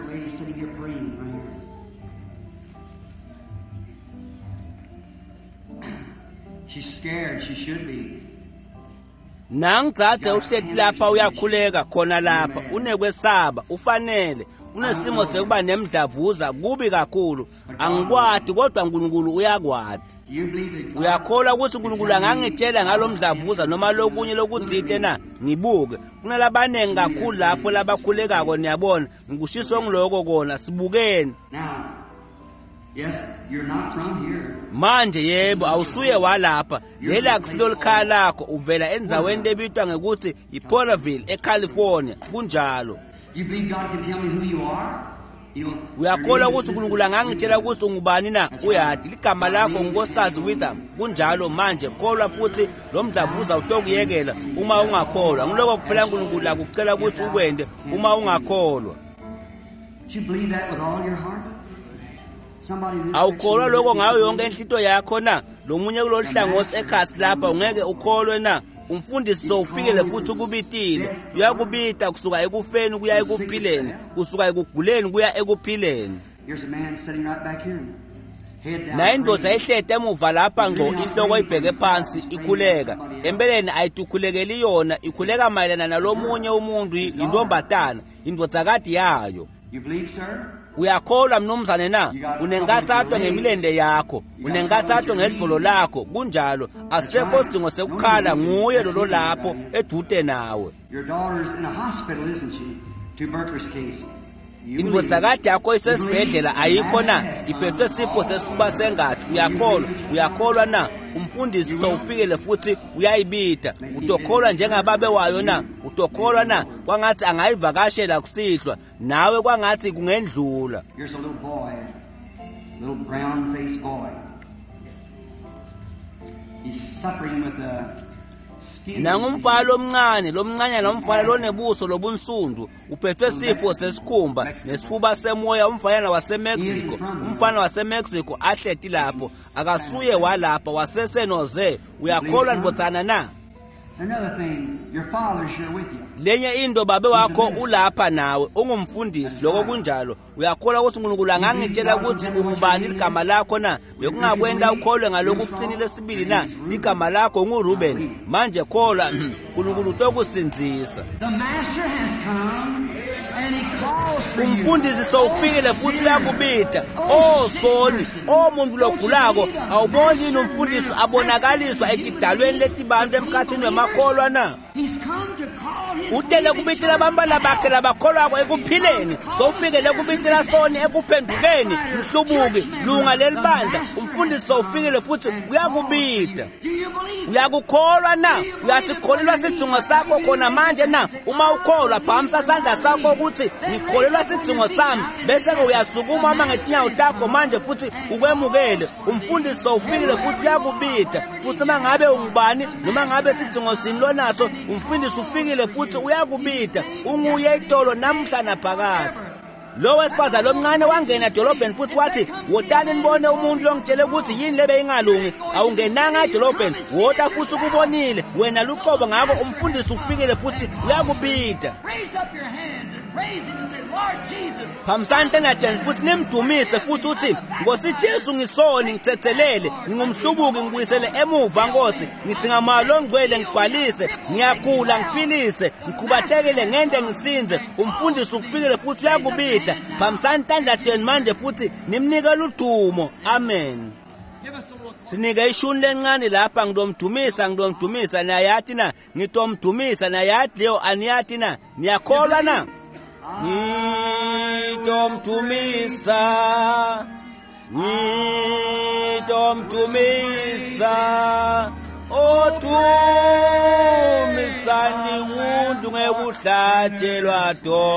A: She's scared, she should be.
B: Nangitsathe uhleti lapha uyakhuleka khona lapha unekwesaba ufanele unesimo sekuba nemdlavuza kubi kakhulu angikwadi kodwa uNkulunkulu uyakwadi. Uyakholwa ukuthi uNkulunkulu angangitshela ngalomdlavuza noma lokunye lokudzite na ngibuke kunalabanengi kakhulu lapho labakhulekako niyabona ngikushiso ngiloko kona sibukeni.
A: Yes, you're not from here.
B: Manje yebo awusuye walapha lela akusilo likhaya lakho uvela enzaweni lebitwa ngekuthi iPorterville eCalifornia kunjalo.
A: You believe God can tell me who you are?
B: Uyakholwa ukuthi uNkulunkulu angangitshela ukuthi ungubani na uyati ligama lakho ngunkosikazi Witham kunjalo manje kholwa futhi lo mdlavuza utokuyekela uma ungakholwa ngiloko kuphela uNkulunkulu akucela ukuthi ukwende uma ungakholwa.
A: You believe that with all your heart?
B: Awukholwa lokho ngayo yonke inhlito yakho na lomunye kulolihlangothi ekhasi lapha ungeke ukholwe na umfundisi sowufikele futhi ukubitile uyakubita kusuka ekufeni kuya ekuphileni kusuka ekuguleni kuya ekuphileni. Na indvodza ehlete emuva lapha ngco inhloko ibheke phansi ikhuleka empeleni ayitukhulekeli yona ikhuleka mayelana nalomunye umuntu intombatana indvodzakade yayo.
A: You believe, sir?
B: Uyakholwa mnumzane na unenkathatho ngemilende yakho unenkathatho ngedvolo lakho kunjalo asekho sidingo sekukhala nguye lo lapho eduze nawe.
A: Your daughter's in a hospital, isn't she? Tuberculosis case.
B: Indvodzakade yakho isesibhedlela ayikho na iphethwe sipho sesifuba sengathi uyakholwa na umfundisi sowufikele futhi uyayibita utokholwa njengababe wayo na utokholwa na kwangathi angayivakashela kusihlwa nawe kwangathi kungendlula.
A: Here's a little boy, little brown-faced boy. He's suffering with a
B: nangumfana lomncane lomfana lonebuso lobunsundu uphethwe sipho sesikhumba nesifuba semoya umfana waseMexico ahleti lapho akasuye walapha wasesenoze. Uyakholwa ndvodzana na?
A: Another thing, your father's here with you.
B: Lenye into babe wakho ulapha nawe ungumfundisi lokho kunjalo. Uyakholwa ukuthi uNkulunkulu angangitshela ukuthi ungubani igama lakho na bekungakwenda ukholwe ngalokucinile sibili na igama lakho nguRuben manje kholwa uNkulunkulu utokusinzisa.
A: The master has come and he calls for you.
B: Umfundisi sowufikile futhi uyakubita soni muntu logulako awuboni yini umfundisi abonakaliswa ekidalweni letibantu emkhathini wemakholwa na
A: He's come to call his
B: utele kubitela abambala bakhe labakholwako ekuphileni sowufikele kubitela soni ekuphendukeni mhlubuki lunga lelibandla umfundisi sowufikile futhi uyakubita.
A: Do you believe?
B: Uyakukholwa na uyasikholelwa sidingo sakho khona manje na uma ukholwa phamisa sandla sakho ukuthi ngikholelwa sidingo sami bese-ke uyasukuma uma ngetinyawo takho manje futhi ukwemukele. Umfundisi sowufikile futhi uyakubida futhi noma ngabe ungubani noma ngabe sidingo sini lonaso umfundisi ufikile futhi uyakubida. Unguye itolo namhla naphakathi. Lo wesifazane lomncane wangena edolobheni futhi wathi, wotani nibone umuntu longitshele ukuthi yini lebe ingalungi. Awungenanga edolobheni, wota futhi ukubonile. Wena luqobo ngako umfundisi ufikile futhi uyakubida. Phamsanta nathani futhi nimdumise futhi uthi, Nkosi Jesu ngisoni ngithethelele, ngingumhlubuki ngibuyisele emuva Nkosi, ngithi ngamalo ongcwele ngigcwalise, ngiyagula ngiphilise, ngikhubatekile ngende ngisinze. Umfundisi ufikile futhi uyakubida. Phamsanta nathani manje futhi nimnikele udumo. Amen. Sinike ishuni lencane lapha ngidomdumisa nayathi na ngitomdumisa nayathi leyo aniyathi na niyakholwa na ngitomdumisa odumisani wundu ngekuhlatshelwa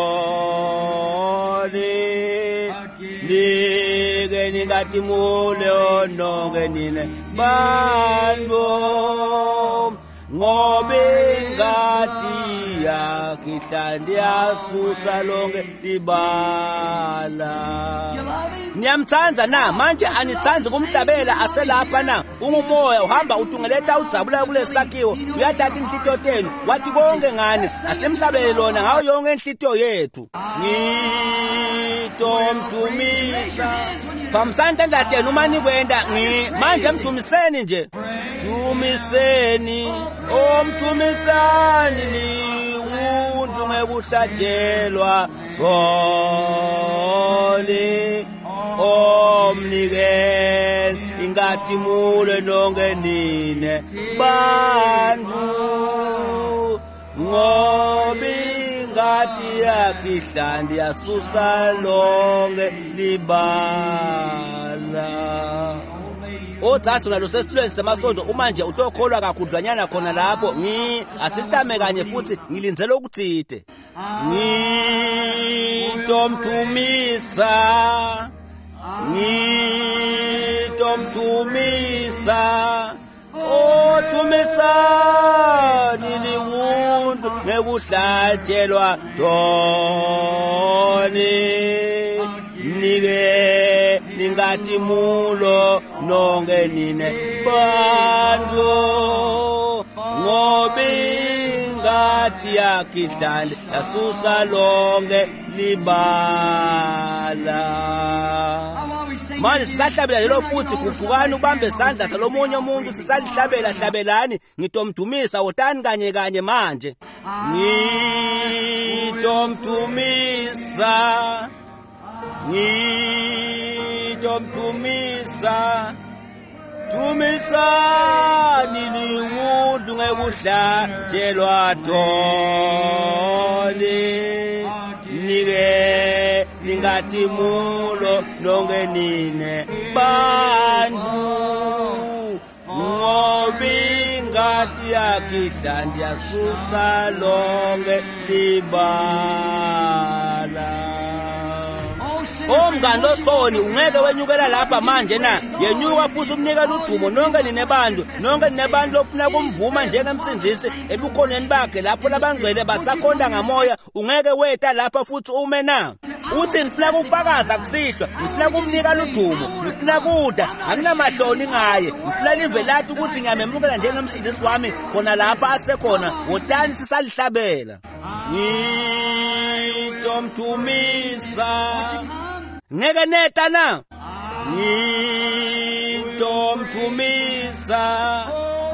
B: doni nike ningathi mule ononke nine bantu ngobe ingadi yakihlandi yasusa lonke libala. Niyamthanza na manje anithanzi kumhlabela aselapha na ungumoya uhamba utungeleta udzabula kulesakhiwo uyathatha inhlitiyo tenu wathi konke ngani asemhlabele lona ngayo yonke inhlitiyo yethu. Ngitomdumisa phamsanta ndateni uma nikwenda manje mdumiseni nje. Dumiseni omdumisani liwundu ngekuhlatshelwa soli omnikele ingathi mule nonke nine bantu ngoba ingadi yakihlandi yasusa lonke libala. Othathu nalo sesipilweni semasonto uma nje utokholwa kakhudlwanyana khona lapho asilitame kanye futhi ngilinzela ukuthide. Ngitomdumisa odumisani liwundu ngekuhlatshelwa doni nike ningathi mulo nonke nine bantu ngoba ingadi yakihlandi yasusa lonke libala. Manje sisahlabela lelo futhi kuphukani ubambe isandla salomunye umuntu sisalihlabela hlabelani ngitomdumisa wotani kanye kanye manje. Ngitomdumisa dumisani liwundu ngekuhlatshelwa doni nike ningathi mulo nonke nine bantu ngoba ingadi yakihlandi yasusa lonke libala. Omngani osoni ungeke wenyukela lapha manje na yenyuka futhi umnikela udumo nonke nine bantu lofuna kumvuma njengemsindisi ebukhoneni bakhe lapho labangcwele basakhonda ngamoya. Ungeke weta lapha futhi ume na uthi ngifuna kufakaza kusihlwa ngifuna kumnikela udumo ngifuna kuda anginamahloni ngaye ngifuna live lathi ukuthi ngiyamemukela njengemsindisi wami khona lapha asekhona wotani sisalihlabela. Ngitomdumisa ngeke neta na ngitomdumisa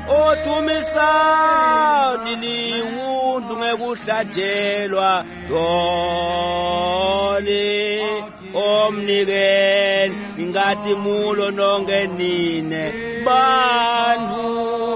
B: odumisani liwundu ngekuhlatshelwa doni omnikele ingathi mulo nonke nine bantu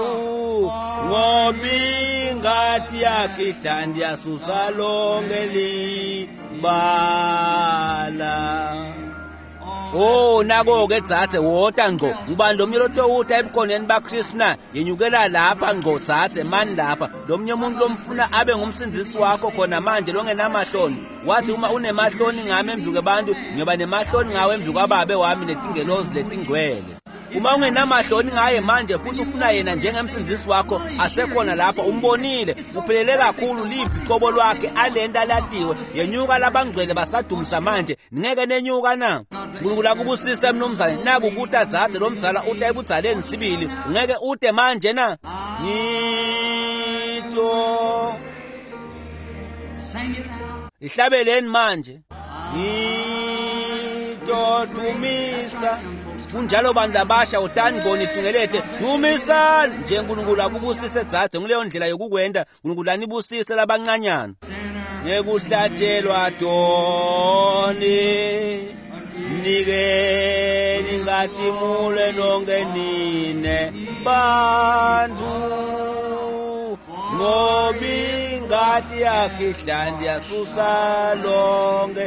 B: ngoba ingadi yakihlandi yasusa lonke libala. Oh nako-ke dzadze wota ngqo ngubani lo mnyelo towuthi ebukhoneni baKristu na yenyukela lapha ngqo dzadze mani lapha lo mnye umuntu lomfuna abe ngumsindisi wakho khona manje longenamahloni wathi uma unemahloni ngami emvuke abantu ngiyoba nemahloni ngawe emvuke ababe wami netingelozi letingcwele. Uma ungenamahloni ngaye manje futhi ufuna yena njengemsindisi wakho asekhona lapha umbonile uphelele kakhulu livi icobo lwakhe alento alatiwe yenyuka labangcwele basadumisa manje ngeke nenyuka na. Nkulunkulu akubusise mnumzane naku ukuthi adzadze lo mdzala uthi ebudzaleni sibili ungeke ude manje na. Ngito ihlabeleni manje ngito dumisa kunjalo bantu labasha utani ngoni tungelete dumisa nje uNkulunkulu akubusise dzadze nguleyo ndlela yokukwenda uNkulunkulu anibusise labancanyana ngekuhlatshelwa toni nikeni ngatimule nonke nine bantu ngobi ngati yakhe hlandi yasusa lonke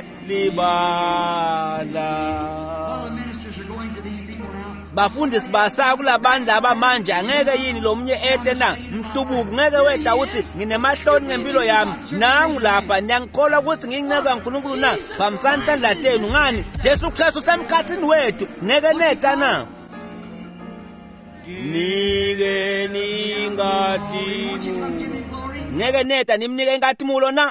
B: libala. Bafundisi basa kulabantu laba manje angeke yini lo mnye ete na mhlubuku ngeke weda uthi nginemahloni ngempilo yami nangu lapha ngiyangikholwa ukuthi nginceka uNkulunkulu na phamsantandla tenu ngani Jesu Kristu semkhathini wethu ngeke neda na. Nike ningatimu ngeke neda nimnike inkathimulo na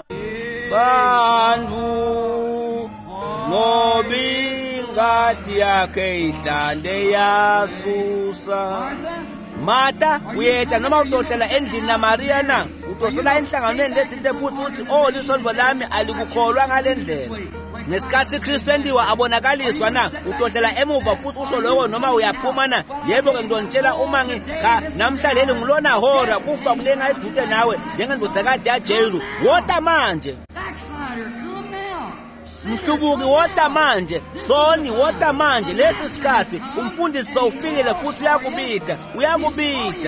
B: bantu ngobi ngati yakhe ihlande yasusa. Martha uyeta noma utohlela endlini naMaria na utosela enhlanganweni lethinte futhi uthi lisolvo lami alikukholwa ngalendlela. Ngesikhathi Kristu endiwa abonakaliswa na utohlela emuva futhi usho lokho noma uyaphuma na. Yebo-ke ngidonitshela uma cha namhla leli ngilona hora kufa kulenga edude nawe njengendodakazi yaJeru wota manje. Mhlubuki wota manje soni wota manje lesi sikhathi umfundisi sowufikile futhi uyakubita.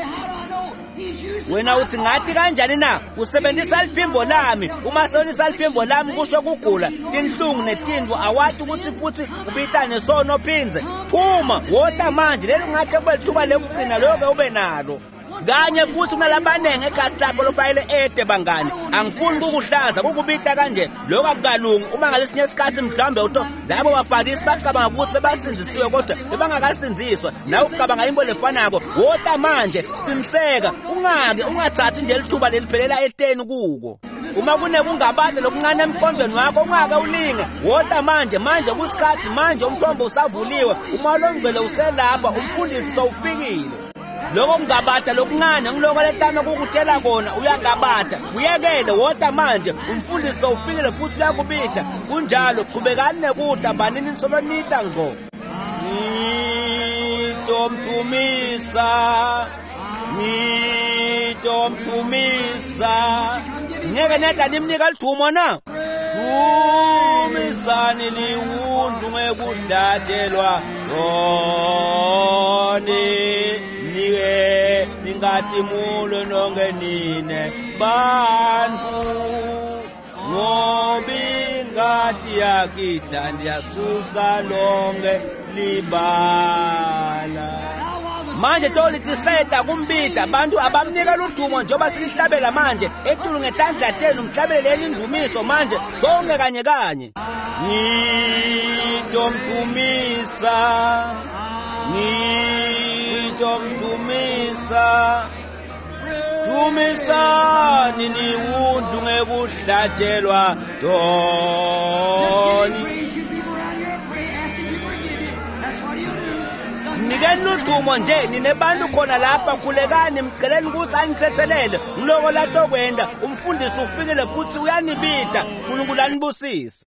B: Wena uthi ngathi kanjani na usebenzisa liphimbo lami uma sonisa liphimbo lami kusho kugula tinhlungu netindvo awathi ukuthi futhi ubita nesono phinze phuma wota manje leli ngathi kubelithuba lekugcina lokho ube nalo. Kanye futhi unalabanenge ekhasi lakho lofayile ede bangani angifuni ukukuhlaza ukubita kanje lokho akukalungi uma ngalesinye isikhathi mhlambe uto labo bafakisi bacabanga ukuthi bebasindisiwe kodwa bebangakasindziswa nawe ucabanga imbo lefanako wota manje qiniseka ungathathi nje lithuba leliphelela eteni kuko. Uma kunekungabade lokuncane emqondweni wakho ungaka ulinge wota manje kusikhathi manje umthombo usavuliwe uma longcwele uselapha umfundisi sowufikile. Lokho ngabata lokuncane ngiloko letama kukutshela kona uyangabata uyekele wota manje umfundisi sowufikile futhi uyakubita kunjalo qhubekani nekuda banini nisolonita ngqo. Ngitomthumisa ngeke neda nimnika lithumo na thumisani liwundu ngekudlatshelwa toni nike ningatimulo nonke nine bantu ngobi ngati yakhe ihlandi yasusa lonke libala. Manje tolitiseta kumbita bantu abamnika luthumo njoba silihlabela manje etulu ngetandla tenu mhlabeleni indumiso manje sonke kanye kanye. Ngitomthumisa thumisani niwundu ngekudlatshelwa toni. Nikeni luthumo nje ninebantu khona lapha khulekani mceleni ukuthi anithethelele ngiloko latokwenda umfundisi ufikile futhi uyanibida uNkulunkulu anibusise.